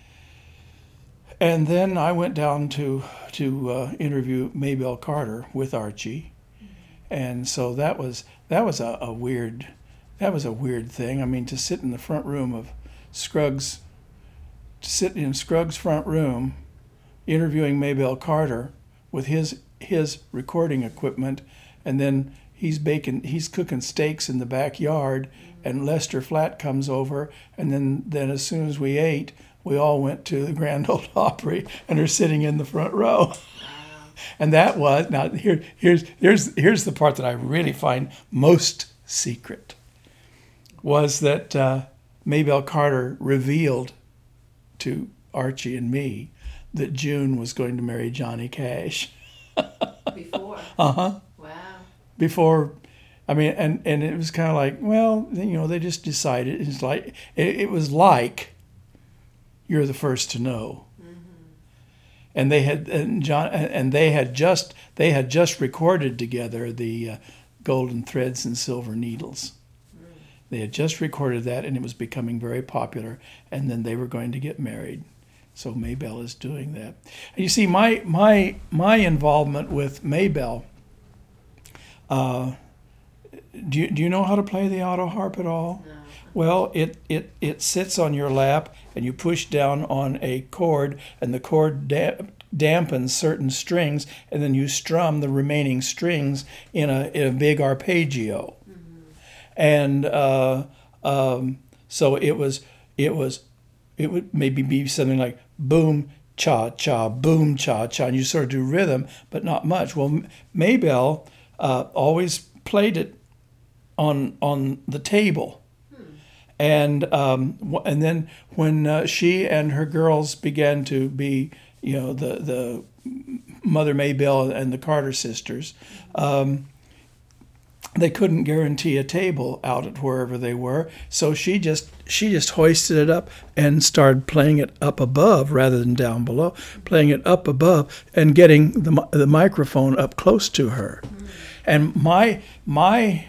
And then I went down to to uh, interview Maybelle Carter with Archie. And so that was that was a, a weird that was a weird thing. I mean, to sit in the front room of Scruggs, to sit in Scruggs' front room, interviewing Maybelle Carter with his his recording equipment, and then he's baking he's cooking steaks in the backyard, and Lester Flatt comes over, and then then as soon as we ate, we all went to the Grand Ole Opry and are sitting in the front row. And that was, now here, here's, here's, here's the part that I really find most secret, was that uh, Maybelle Carter revealed to Archie and me that June was going to marry Johnny Cash. Before? Uh-huh. Wow. Before, I mean, and, and it was kind of like, well, you know, they just decided. It's like, it, it was like, you're the first to know. And they had and John and they had just they had just recorded together the uh, Golden Threads and Silver Needles. Mm. They had just recorded that, and it was becoming very popular. And then they were going to get married, so Maybelle is doing that. And you see, my my my involvement with Maybelle. Uh, do you do you know how to play the auto harp at all? No. Well, it, it, it sits on your lap, and you push down on a chord, and the chord da- dampens certain strings, and then you strum the remaining strings in a, in a big arpeggio. Mm-hmm. And uh, um, so it was it was it would maybe be something like boom cha cha boom cha cha, and you sort of do rhythm, but not much. Well, Maybelle uh, always played it on on the table. And um, and then when uh, she and her girls began to be, you know, the the Mother Maybelle and the Carter sisters, um, they couldn't guarantee a table out at wherever they were. So she just she just hoisted it up and started playing it up above rather than down below, playing it up above and getting the the microphone up close to her. And my my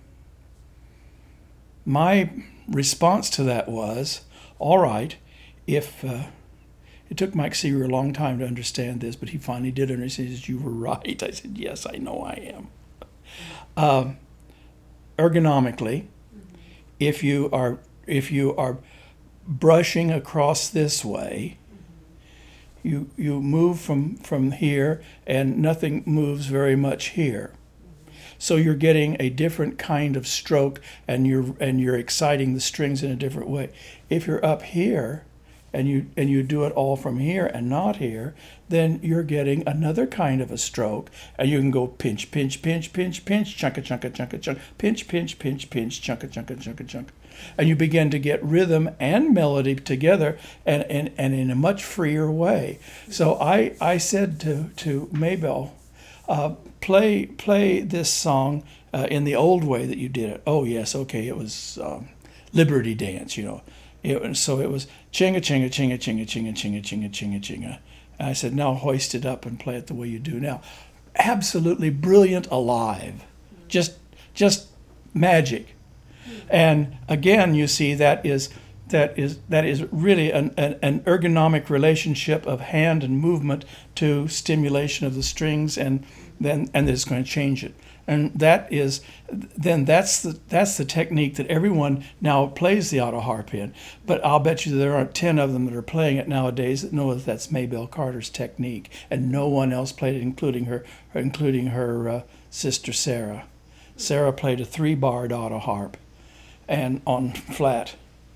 my response to that was, all right, if uh, it took Mike Seeger a long time to understand this, but he finally did understand. He says, you were right. I said, yes, I know I am. Um, ergonomically, mm-hmm. if you are if you are brushing across this way, mm-hmm. you you move from, from here, and nothing moves very much here. So you're getting a different kind of stroke, and you're and you're exciting the strings in a different way. If you're up here, and you and you do it all from here and not here, then you're getting another kind of a stroke, and you can go pinch, pinch, pinch, pinch, pinch, chunka, chunka, chunka, chunka, pinch, pinch, pinch, pinch, chunka, chunka, chunka, chunka, and you begin to get rhythm and melody together, and and, and in a much freer way. So I I said to to Maybelle, Uh, play play this song uh, in the old way that you did it. Oh yes, okay, it was um, Liberty Dance, you know. It, so it was chinga chinga chinga chinga chinga chinga chinga chinga chinga. And I said, now hoist it up and play it the way you do now. Absolutely brilliant, alive, just just magic. And again, you see that is that is that is really an, an, an ergonomic relationship of hand and movement to stimulation of the strings, and then and it's going to change it. And that is then that's the that's the technique that everyone now plays the auto harp in. But I'll bet you there aren't ten of them that are playing it nowadays that know that that's Maybelle Carter's technique, and no one else played it, including her including her uh, sister Sarah. Sarah played a three-barred auto harp. and on flat.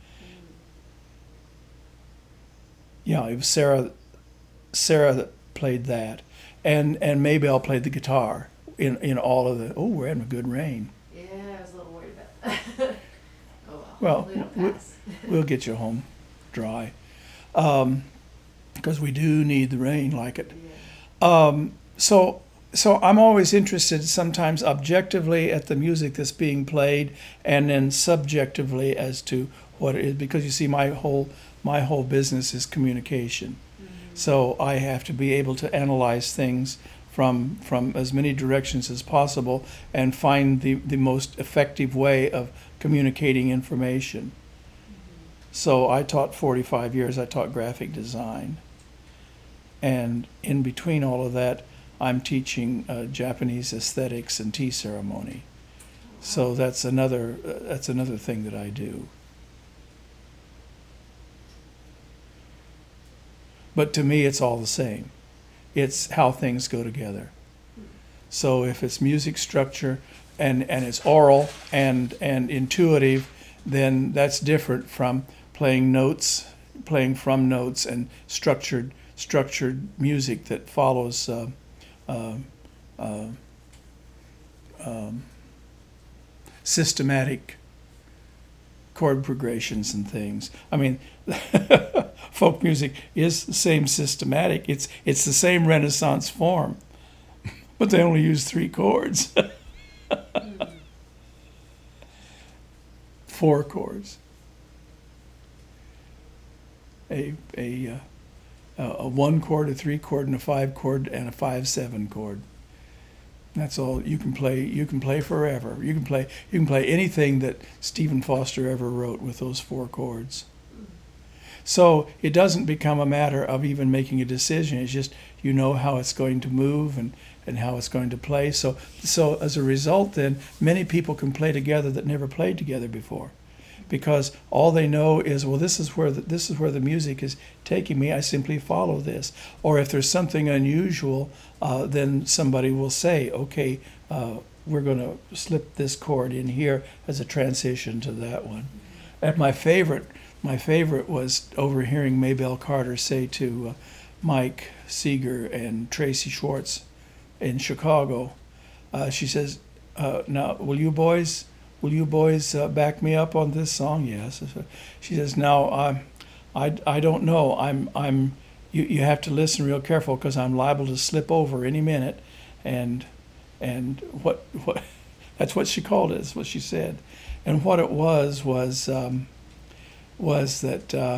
Yeah, it was Sarah Sarah that played that. And and Maybelle played the guitar in, in all of the, oh, we're having a good rain. Yeah, I was a little worried about that. Oh well, Well, hopefully it'll we- pass. We'll get you home dry. Um, because we do need the rain like it. Yeah. Um, so so I'm always interested sometimes objectively at the music that's being played and then subjectively as to what it is, because you see my whole my whole business is communication. So I have to be able to analyze things from from as many directions as possible and find the, the most effective way of communicating information. So I taught forty-five years, I taught graphic design. And in between all of that, I'm teaching uh, Japanese aesthetics and tea ceremony. So that's another uh, that's another thing that I do. But to me, it's all the same. It's how things go together. So if it's music structure and, and it's oral and, and intuitive, then that's different from playing notes, playing from notes and structured structured music that follows uh, uh, uh, um, systematic chord progressions and things. I mean, folk music is the same systematic. It's it's the same Renaissance form, but they only use three chords, four chords. A a uh, a one chord, a three chord, and a five chord, and a five seven chord. That's all you can play. You can play forever. You can play. You can play anything that Stephen Foster ever wrote with those four chords. So it doesn't become a matter of even making a decision. It's just you know how it's going to move and, and how it's going to play. So so as a result, then many people can play together that never played together before, because all they know is, well, this is where the, this is where the music is taking me. I simply follow this. Or if there's something unusual, uh, then somebody will say, okay, uh, we're going to slip this chord in here as a transition to that one. And my favorite, my favorite was overhearing Maybelle Carter say to uh, Mike Seeger and Tracy Schwartz in Chicago. Uh, she says, uh, "Now, will you boys?" Will you boys uh, back me up on this song? Yes. She says, "Now, I, I, I don't know. I'm, I'm. You, you have to listen real careful because I'm liable to slip over any minute." And, and what, what, that's what she called it. That's what she said. And what it was was, um, was that. Uh,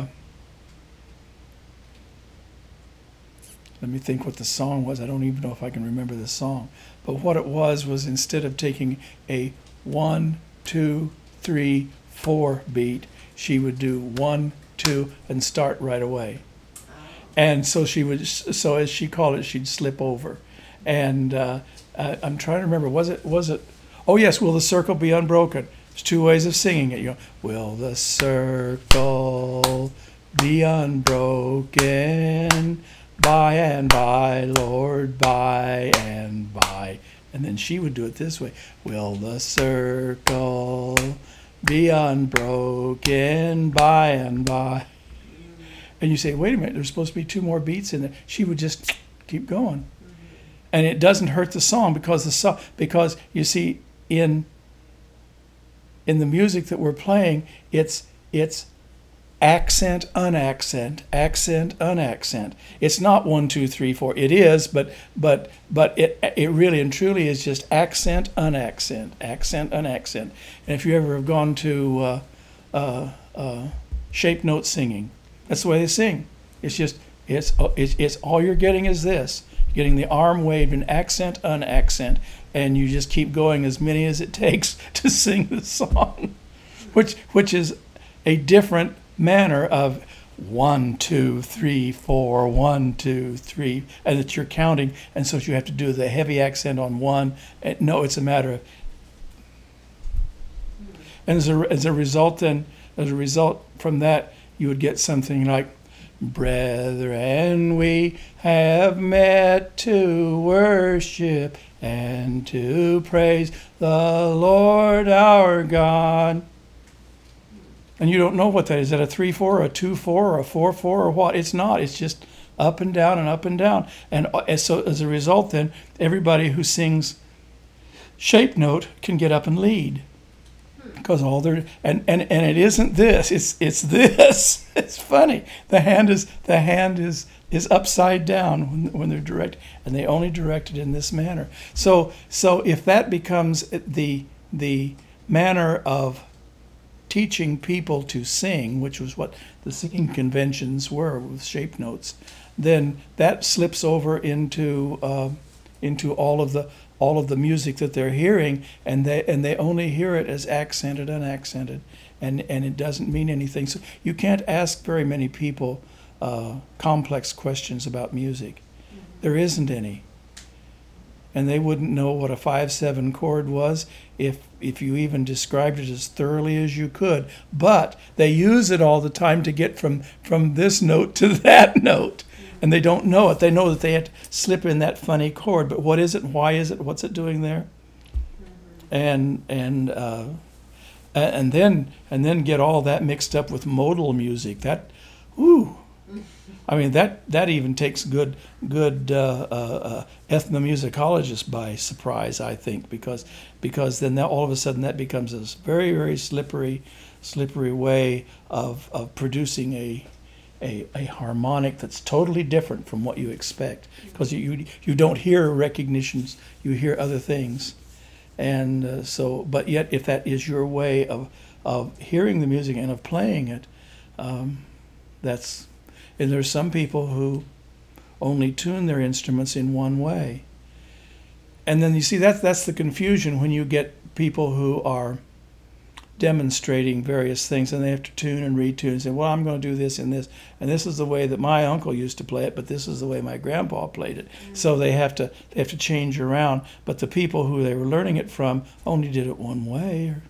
let me think what the song was. I don't even know if I can remember the song. But what it was was instead of taking a one, two, three, four beat, she would do one, two, and start right away. And so she would, so as she called it, she'd slip over. And uh, uh, I'm trying to remember, was it, was it, oh yes, will the circle be unbroken? There's two ways of singing it. You go, will the circle be unbroken by and by, Lord, by and by. And then she would do it this way. Will the circle be unbroken by and by? And you say, wait a minute, there's supposed to be two more beats in there. She would just keep going. And it doesn't hurt the song because the song, because you see, in in the music that we're playing, it's it's accent, unaccent, accent, unaccent. It's not one, two, three, four. It is, but but but it it really and truly is just accent, unaccent, accent, unaccent. And if you ever have gone to uh, uh, uh, shape note singing, that's the way they sing. It's just it's it's it's all you're getting is this, getting the arm waved in accent, unaccent, and you just keep going as many as it takes to sing the song, which which is a different manner of one, two, three, four, one, two, three, and that you're counting, and so you have to do the heavy accent on one. And no, it's a matter of, and as a, as a result, then as a result from that, you would get something like, brethren, we have met to worship and to praise the Lord our God. And you don't know what that is. Is that a three four, or a two four, or a four four, or what? It's not. It's just up and down and up and down. And uh, so as a result, then everybody who sings shape note can get up and lead, because all they're and, and and it isn't this. It's it's this. It's funny. The hand is the hand is is upside down when when they're direct, and they only direct it in this manner. So so if that becomes the the manner of teaching people to sing, which was what the singing conventions were with shape notes, then that slips over into uh, into all of the all of the music that they're hearing, and they and they only hear it as accented, unaccented, and and it doesn't mean anything. So you can't ask very many people uh, complex questions about music. There isn't any, and they wouldn't know what a five seven chord was if if you even described it as thoroughly as you could. But they use it all the time to get from from this note to that note. And they don't know it. They know that they have to slip in that funny chord, but what is it? Why is it? What's it doing there? Mm-hmm. And and uh, and then and then get all that mixed up with modal music. That, ooh, I mean that that even takes good good uh, uh, uh, ethnomusicologists by surprise, I think, because because then that, all of a sudden that becomes this very very slippery slippery way of of producing a. A, a harmonic that's totally different from what you expect, because you, you you don't hear recognitions, you hear other things, and uh, so but yet if that is your way of of hearing the music and of playing it, um, that's and there's some people who only tune their instruments in one way, and then you see that's that's the confusion when you get people who are demonstrating various things, and they have to tune and retune and say, well, I'm going to do this and this, and this is the way that my uncle used to play it, but this is the way my grandpa played it. Mm-hmm. So they have to they have to change around. But the people who they were learning it from only did it one way, or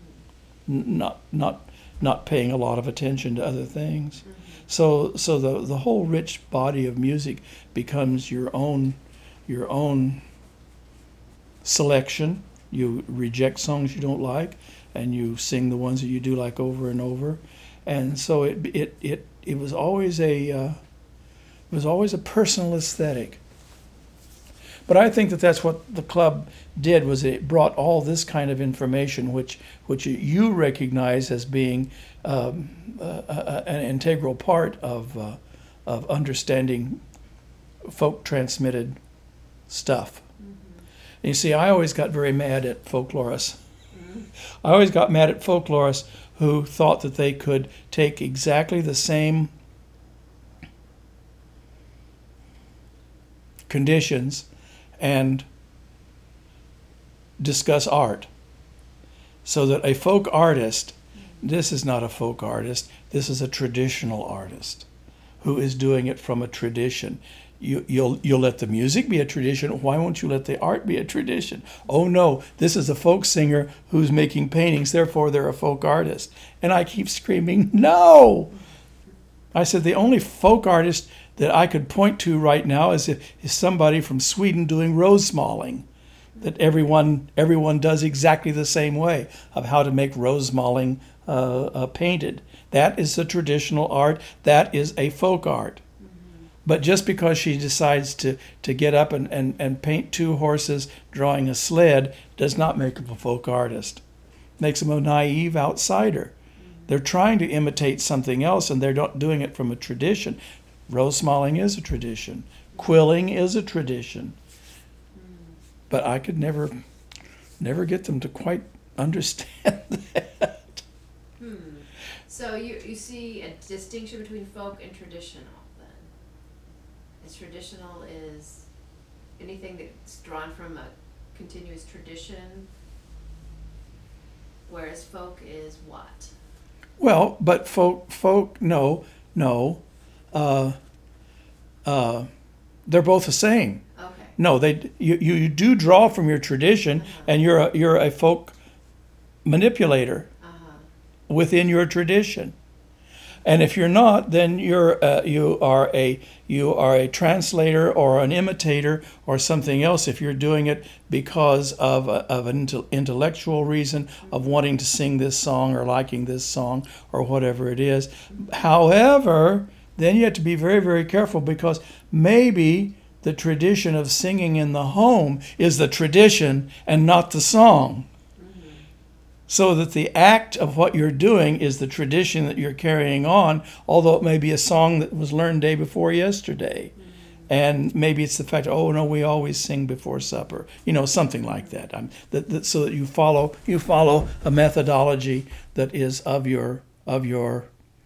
n- not not not paying a lot of attention to other things. Mm-hmm. So so the the whole rich body of music becomes your own your own selection. You reject songs you don't like, and you sing the ones that you do like over and over, and so it it it, it was always a uh, it was always a personal aesthetic. But I think that that's what the club did, was it brought all this kind of information, which which you recognize as being um, uh, uh, an integral part of uh, of understanding folk transmitted stuff. And you see, I always got very mad at folklorists. Mm-hmm. I always got mad at folklorists who thought that they could take exactly the same conditions and discuss art. So that a folk artist, this is not a folk artist, this is a traditional artist who is doing it from a tradition. You, you'll you'll let the music be a tradition. Why won't you let the art be a tradition? Oh no, this is a folk singer who's making paintings, therefore they're a folk artist. And I keep screaming, no! I said the only folk artist that I could point to right now is, if, is somebody from Sweden doing rose-malling. That everyone everyone does exactly the same way of how to make rose-malling uh, uh, painted. That is a traditional art. That is a folk art. But just because she decides to, to get up and, and, and paint two horses drawing a sled does not make them a folk artist. Makes them a naive outsider. They're trying to imitate something else, and they're not doing it from a tradition. Rose-malling is a tradition. Quilling is a tradition. But I could never never get them to quite understand that. Hmm. So you, you see a distinction between folk and traditional. Traditional is anything that's drawn from a continuous tradition, whereas folk is what? Well, but folk, folk, no, no, uh, uh, they're both the same. Okay. No, they you, you, you do draw from your tradition, uh-huh. and you're a, you're a folk manipulator uh-huh. within your tradition. And if you're not, then you're uh, you are a you are a translator or an imitator or something else. If you're doing it because of a, of an intellectual reason of wanting to sing this song or liking this song or whatever it is. However, then you have to be very, very careful, because maybe the tradition of singing in the home is the tradition and not the song. So that the act of what you're doing is the tradition that you're carrying on, although it may be a song that was learned day before yesterday. Mm-hmm. And maybe it's the fact, oh no, we always sing before supper, you know, something like that. Um, that, that so that you follow you follow a methodology that is of your of your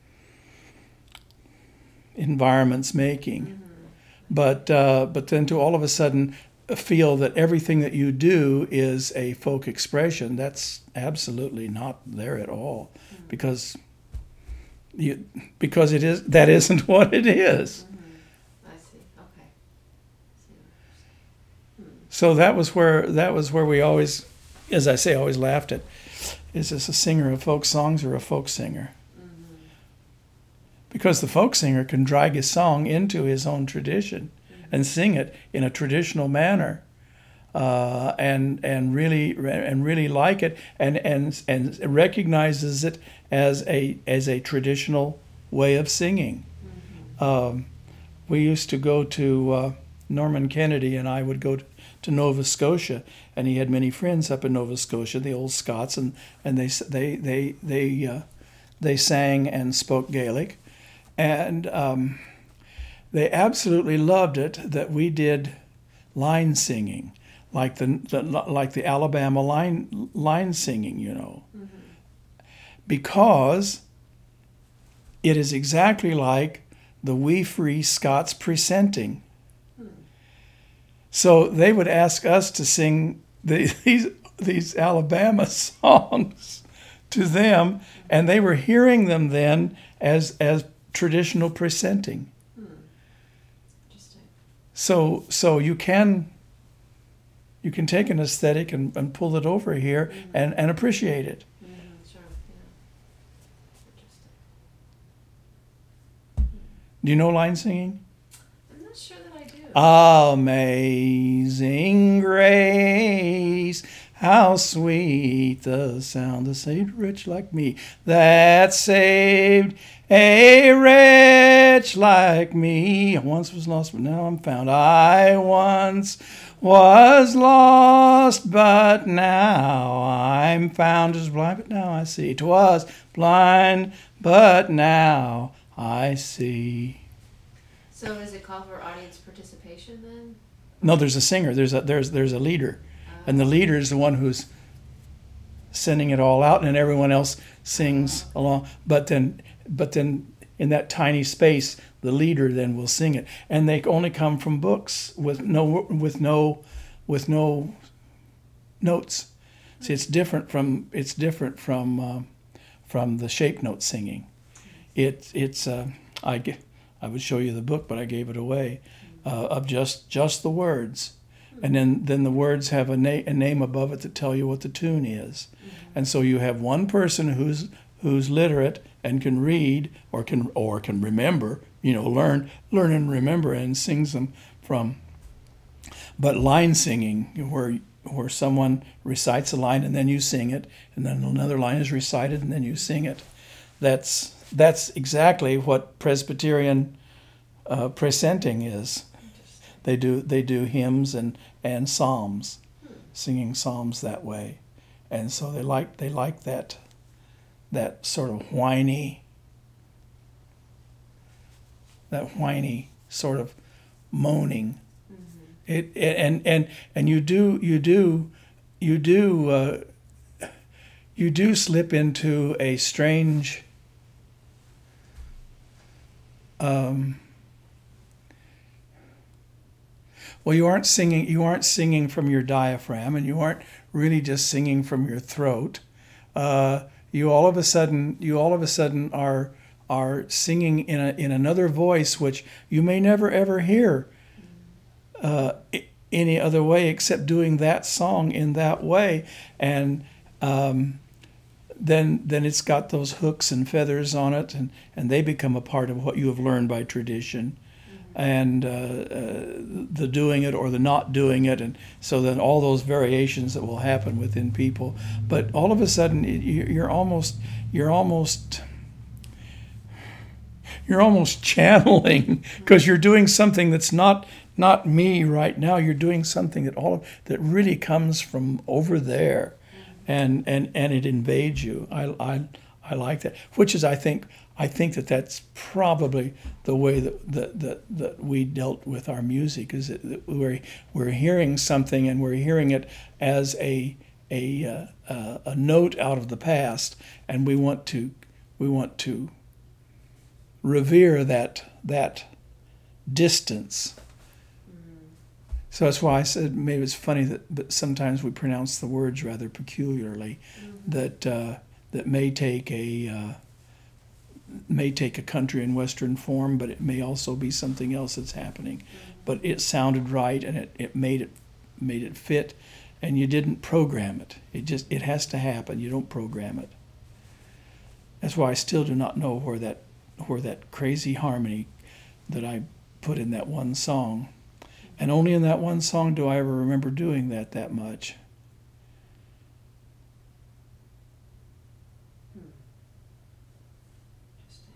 environment's making. Mm-hmm. But uh, but then to all of a sudden feel that everything that you do is a folk expression, that's absolutely not there at all. Mm-hmm. because you because it is that isn't what it is. Mm-hmm. I see. Okay. I see. Hmm. So that was where that was where we always, as I say, always laughed at, is this a singer of folk songs or a folk singer? Mm-hmm. Because the folk singer can drag his song into his own tradition and sing it in a traditional manner, uh, and and really and really like it, and and and recognizes it as a as a traditional way of singing. Mm-hmm. Um, we used to go to uh, Norman Kennedy and I would go to, to Nova Scotia, and he had many friends up in Nova Scotia, the old Scots, and and they they they they uh, they sang and spoke Gaelic, and. Um, They absolutely loved it that we did line singing, like the, the like the Alabama line line singing, you know, mm-hmm. because it is exactly like the wee free Scots presenting. Hmm. So they would ask us to sing the, these these Alabama songs to them, and they were hearing them then as as traditional presenting. So so you can you can take an aesthetic and, and pull it over here, mm-hmm. and, and appreciate it. Mm-hmm. Sure. Yeah. Do you know line singing? I'm not sure that I do. Amazing grace, how sweet the sound that saved a wretch like me, that saved a wretch like me. I once was lost, but now I'm found. I once was lost, but now I'm found. Was blind, but now I see. 'Twas blind, but now I see. So is it called for audience participation then? No, there's a singer. There's a there's there's a leader, uh, and the leader is the one who's sending it all out, and everyone else sings uh, along. But then. But then in that tiny space, the leader then will sing it. And they only come from books with no with no with no notes. See, it's different from it's different from uh, from the shape note singing. It it's uh, I I would show you the book, but I gave it away, uh, of just just the words, and then then the words have a, na- a name above it to tell you what the tune is, and so you have one person who's who's literate and can read or can or can remember, you know, learn learn and remember and sings them from. But line singing, where where someone recites a line and then you sing it, and then another line is recited and then you sing it, that's that's exactly what Presbyterian uh, presenting is. They do they do hymns and, and psalms, singing psalms that way, and so they like they like that. That sort of whiny, that whiny sort of moaning. Mm-hmm. It, it and and and you do you do you do uh, you do slip into a strange. Um, well, you aren't singing. You aren't singing from your diaphragm, and you aren't really just singing from your throat. Uh, You all of a sudden, you all of a sudden are are singing in a in another voice, which you may never ever hear uh, any other way except doing that song in that way, and um, then then it's got those hooks and feathers on it, and, and they become a part of what you have learned by tradition, and uh, uh, the doing it or the not doing it, and so then all those variations that will happen within people. But all of a sudden, it, you- you're almost you're almost you're almost channeling, because you're doing something that's not not me right now. You're doing something that all of, that really comes from over there, and and and it invades you. I I I like that, which is I think I think that that's probably the way that that that, that we dealt with our music, is that that we're we're hearing something, and we're hearing it as a a uh, uh, a note out of the past, and we want to we want to revere that that distance. So that's why I said maybe it's funny that, that sometimes we pronounce the words rather peculiarly, mm-hmm. that uh, that may take a uh, may take a country and western form, but it may also be something else that's happening. Mm-hmm. But it sounded right, and it, it made it made it fit, and you didn't program it. It just it has to happen. You don't program it. That's why I still do not know where that where that crazy harmony that I put in that one song. And only in that one song do I ever remember doing that that much. Hmm. Interesting.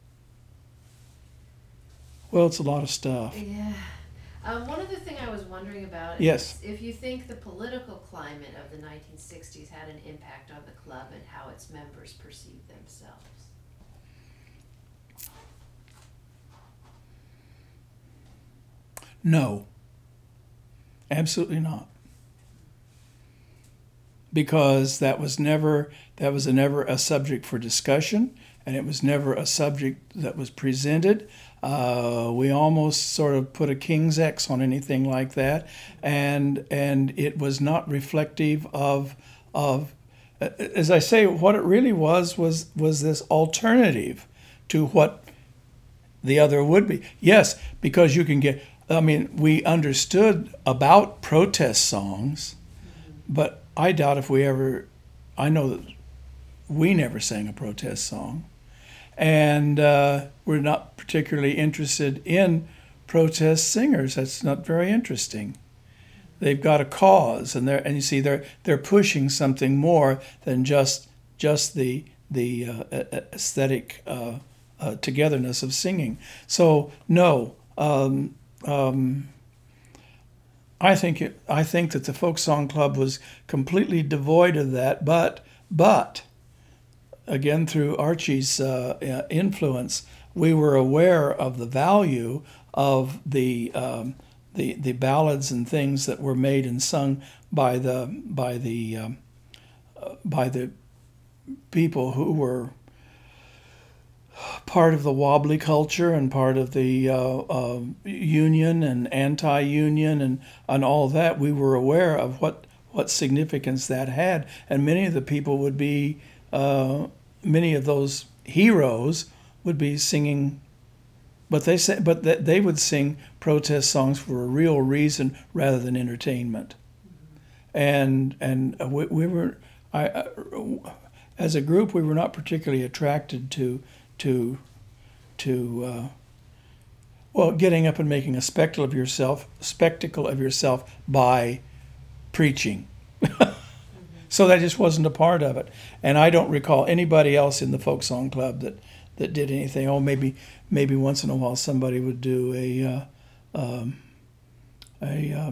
Well, it's a lot of stuff. Yeah. Um, one other thing I was wondering about Yes. is if you think the political climate of the nineteen sixties had an impact on the club and how its members perceived themselves. No, absolutely not. Because that was never that was a never a subject for discussion, and it was never a subject that was presented. Uh, we almost sort of put a king's X on anything like that, and and it was not reflective of of as I say, what it really was was was this alternative to what the other would be. Yes, because you can get. I mean, we understood about protest songs, but I doubt if we ever, I know that we never sang a protest song. And uh, we're not particularly interested in protest singers. That's not very interesting. They've got a cause, and they're and you see they're they're pushing something more than just just the the uh, aesthetic uh, uh, togetherness of singing. So no. Um, Um, I think it, I think that the Folk Song Club was completely devoid of that, but but again through Archie's uh, influence, we were aware of the value of the um, the the ballads and things that were made and sung by the by the um, uh, by the people who were part of the wobbly culture and part of the uh, uh, union and anti-union and, and all that. We were aware of what, what significance that had. And many of the people would be, uh, many of those heroes would be singing, but they say, but they, they would sing protest songs for a real reason rather than entertainment. Mm-hmm. And and we, we were, I, uh, as a group, we were not particularly attracted to to to uh, well, getting up and making a spectacle of yourself spectacle of yourself by preaching. Mm-hmm. So that just wasn't a part of it. And I don't recall anybody else in the Folk Song Club that, that did anything. Oh, maybe maybe once in a while somebody would do a uh, um, a uh,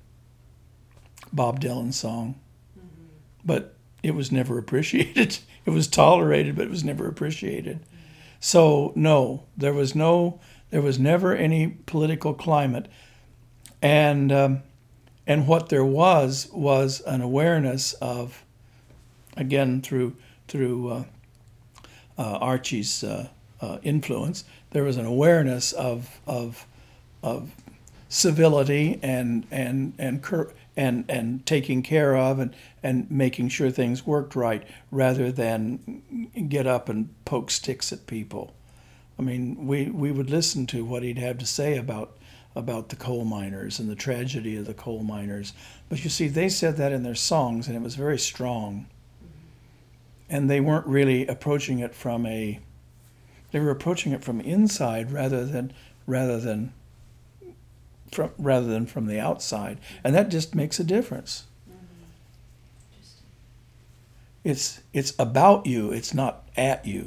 Bob Dylan song, mm-hmm. but it was never appreciated. It was tolerated, but it was never appreciated. So no, there was no, there was never any political climate, and um, and what there was was an awareness of, again through through uh, uh, Archie's uh, uh, influence, there was an awareness of of of civility and and and cur- and and taking care of and and making sure things worked right, rather than get up and poke sticks at people. I mean, we, we would listen to what he'd have to say about about the coal miners and the tragedy of the coal miners. But you see, they said that in their songs, and it was very strong. and they weren't really approaching it from a, they were approaching it from inside rather than rather than from rather than from the outside, and that just makes a difference. Mm-hmm. Interesting. It's it's about you. It's not at you.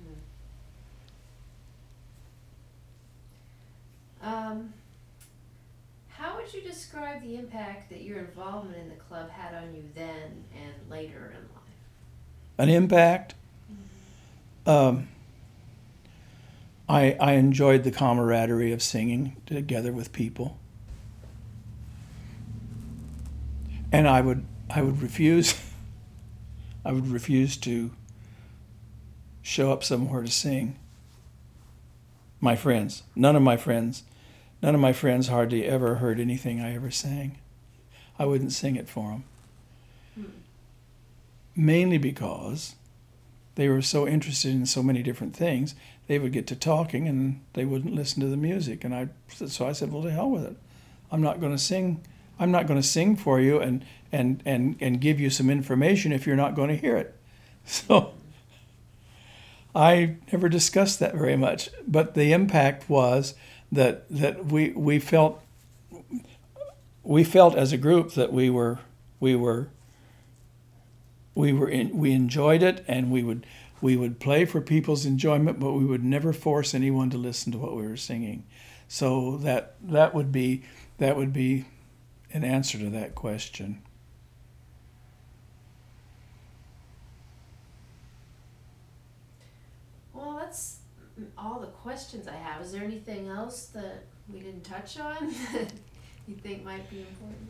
Mm-hmm. Um, how would you describe the impact that your involvement in the club had on you then and later in life? An impact. Mm-hmm. Um, I I enjoyed the camaraderie of singing together with people, and I would I would refuse. I would refuse to show up somewhere to sing. My friends, none of my friends, none of my friends hardly ever heard anything I ever sang. I wouldn't sing it for them. Hmm. Mainly because they were so interested in so many different things, they would get to talking and they wouldn't listen to the music. And I, so I said, well, to hell with it. I'm not going to sing. I'm not going to sing for you and, and, and, and give you some information if you're not going to hear it. So I never discussed that very much. But the impact was that that we we felt we felt as a group that we were we were we were in, we enjoyed it, and we would we would play for people's enjoyment, but we would never force anyone to listen to what we were singing. So that that would be that would be an answer to that question. Well, that's all the questions I have. Is there anything else that we didn't touch on that you think might be important?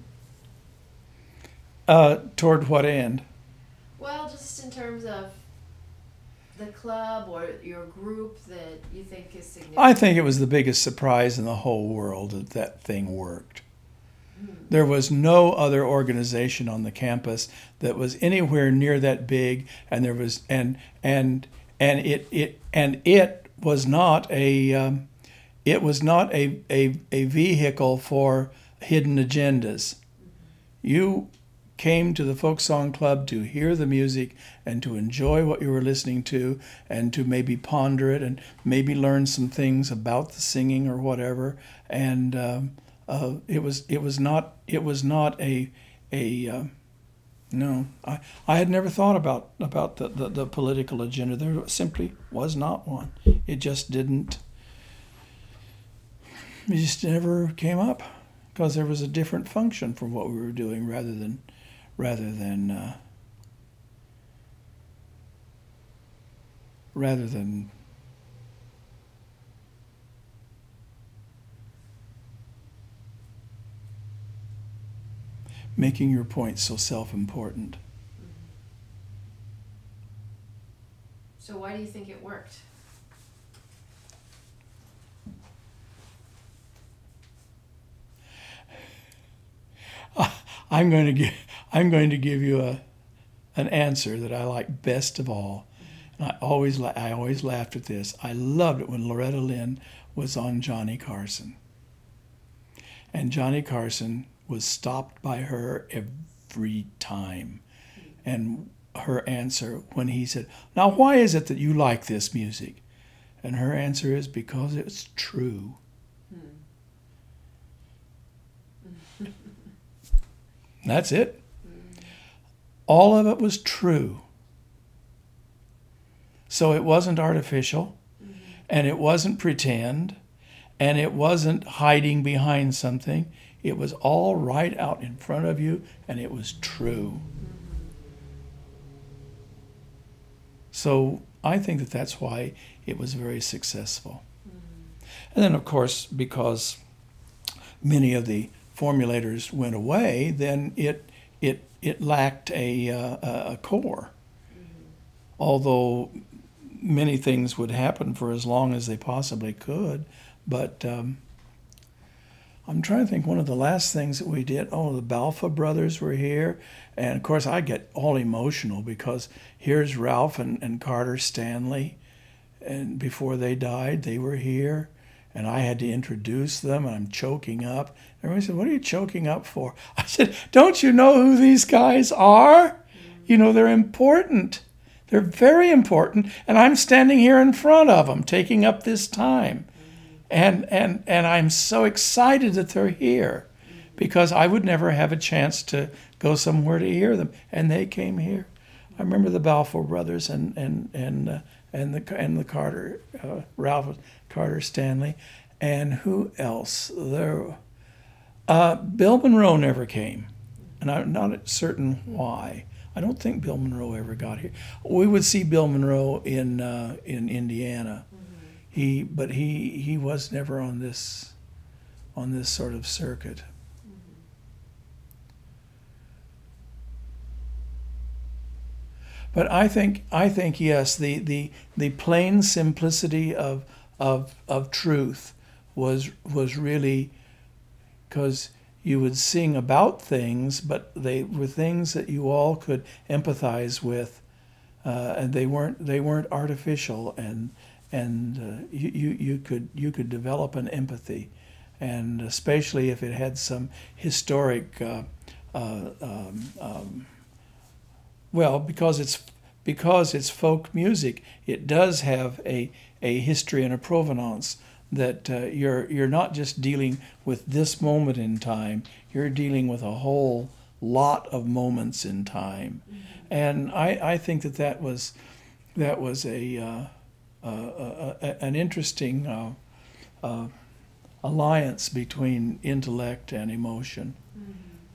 Uh, toward what end? Well, just in terms of the club or your group that you think is significant. I think it was the biggest surprise in the whole world that that thing worked. Hmm. There was no other organization on the campus that was anywhere near that big, and there was and and and it it and it was not a um, it was not a, a a vehicle for hidden agendas. You came to the Folk Song Club to hear the music and to enjoy what you were listening to, and to maybe ponder it and maybe learn some things about the singing or whatever. And um, uh, it was it was not it was not a a uh, no. I I had never thought about about the, the, the political agenda. There simply was not one. It just didn't. It just never came up because there was a different function for what we were doing rather than. rather than uh, rather than making your point so self-important. So why do you think it worked? I'm going to give I'm going to give you a an answer that I like best of all. And I always la- I always laughed at this. I loved it when Loretta Lynn was on Johnny Carson. And Johnny Carson was stopped by her every time. And her answer when he said, "Now why is it that you like this music?" And her answer is, "Because it's true." Hmm. That's it. All of it was true. So it wasn't artificial, mm-hmm. and it wasn't pretend, and it wasn't hiding behind something. It was all right out in front of you, and it was true. Mm-hmm. So I think that that's why it was very successful. Mm-hmm. And then, of course, because many of the formulators went away, then it it it lacked a uh, a core. Mm-hmm. Although many things would happen for as long as they possibly could, but um, I'm trying to think. One of the last things that we did. Oh, the Balfa brothers were here, and of course I get all emotional because here's Ralph and, and Carter Stanley, and before they died, they were here. And I had to introduce them, and I'm choking up. Everybody said, "What are you choking up for?" I said, "Don't you know who these guys are? Mm-hmm. You know, they're important. They're very important, and I'm standing here in front of them, taking up this time, and and and I'm so excited that they're here, because I would never have a chance to go somewhere to hear them, and they came here. I remember the Balfour brothers and and and uh, and the and the Carter, uh, Ralph Carter Stanley, and who else there? Uh, Bill Monroe never came, and I'm not certain why. I don't think Bill Monroe ever got here. We would see Bill Monroe in uh, in Indiana. Mm-hmm. He, but he he was never on this on this sort of circuit. Mm-hmm. But I think I think yes, the the the plain simplicity of of of truth was was really, because you would sing about things, but they were things that you all could empathize with, uh, and they weren't they weren't artificial, and and uh, you, you you could you could develop an empathy, and especially if it had some historic, uh, uh, um, um, well, because it's because it's folk music, it does have a a history and a provenance. That uh, you're you're not just dealing with this moment in time, you're dealing with a whole lot of moments in time, mm-hmm. and I, I think that that was that was a, uh, uh, uh, uh, an interesting uh, uh, alliance between intellect and emotion. Mm-hmm.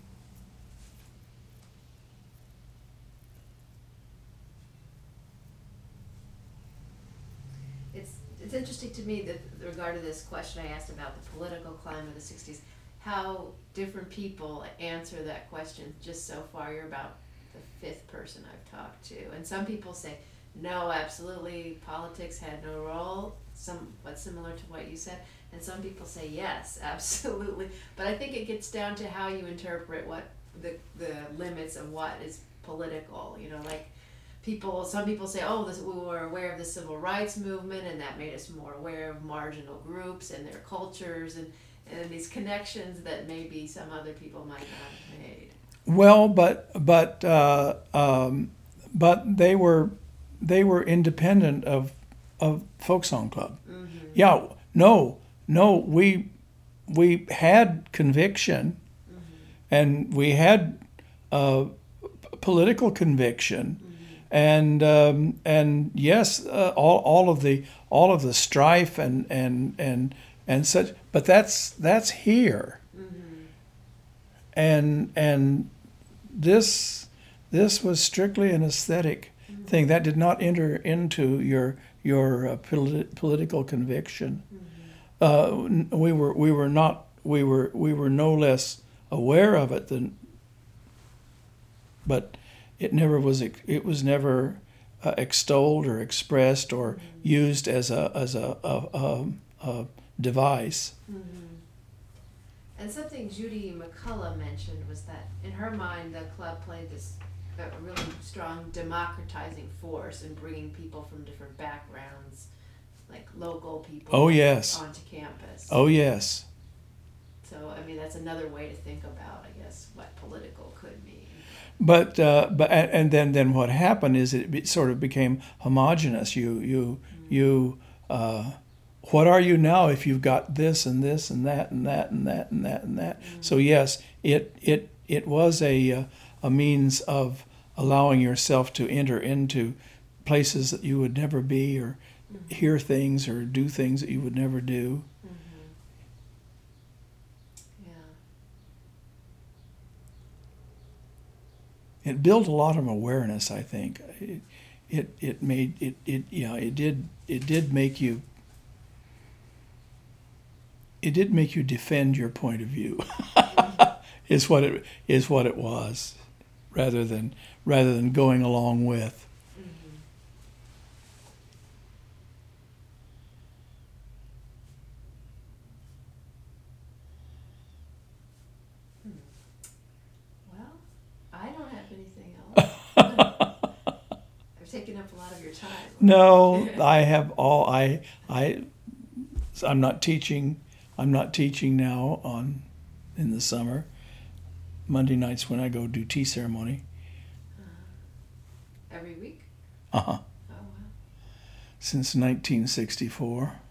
It's interesting to me that regard to this question I asked about the political climate of the sixties, how different people answer that question. Just so far, you're about the fifth person I've talked to. And some people say, no, absolutely, politics had no role, somewhat similar to what you said. And some people say, yes, absolutely. But I think it gets down to how you interpret what the, the limits of what is political, you know, like, People, some people say, oh, this, we were aware of the civil rights movement, and that made us more aware of marginal groups and their cultures, and, and these connections that maybe some other people might not have made. Well, but but uh, um, but they were they were independent of of Folk Song Club. Mm-hmm. Yeah, no, no, we we had conviction, mm-hmm. and we had uh, political conviction. Mm-hmm. And um, and yes, uh, all all of the all of the strife and and and and such, but that's that's here. Mm-hmm. And and this this was strictly an aesthetic mm-hmm. thing that did not enter into your your uh, polit- political conviction. Mm-hmm. Uh, we were we were not we were we were no less aware of it than, but. It never was. It was never uh, extolled or expressed or mm-hmm. used as a as a, a, a, a device. Mm-hmm. And something Judy McCullough mentioned was that in her mind, the club played this uh, really strong democratizing force in bringing people from different backgrounds, like local people. Oh yes. Onto campus. Oh yes. So I mean, that's another way to think about, I guess, what political could mean. But uh, but and then, then what happened is it sort of became homogenous. You you mm-hmm. you uh, what are you now if you've got this and this and that and that and that and that and that? Mm-hmm. So yes, it it it was a a means of allowing yourself to enter into places that you would never be, or mm-hmm. hear things or do things that you would never do. It built a lot of awareness, I think. It, it, it made it, it, yeah, it did, it did make you, it did make you defend your point of view. is what it is what it was, rather than rather than going along with. Taking up a lot of your time. No, I have all I I I'm not teaching. I'm not teaching now on in the summer. Monday nights when I go do tea ceremony. Uh, every week? Uh-huh. Oh, wow. Since nineteen sixty-four.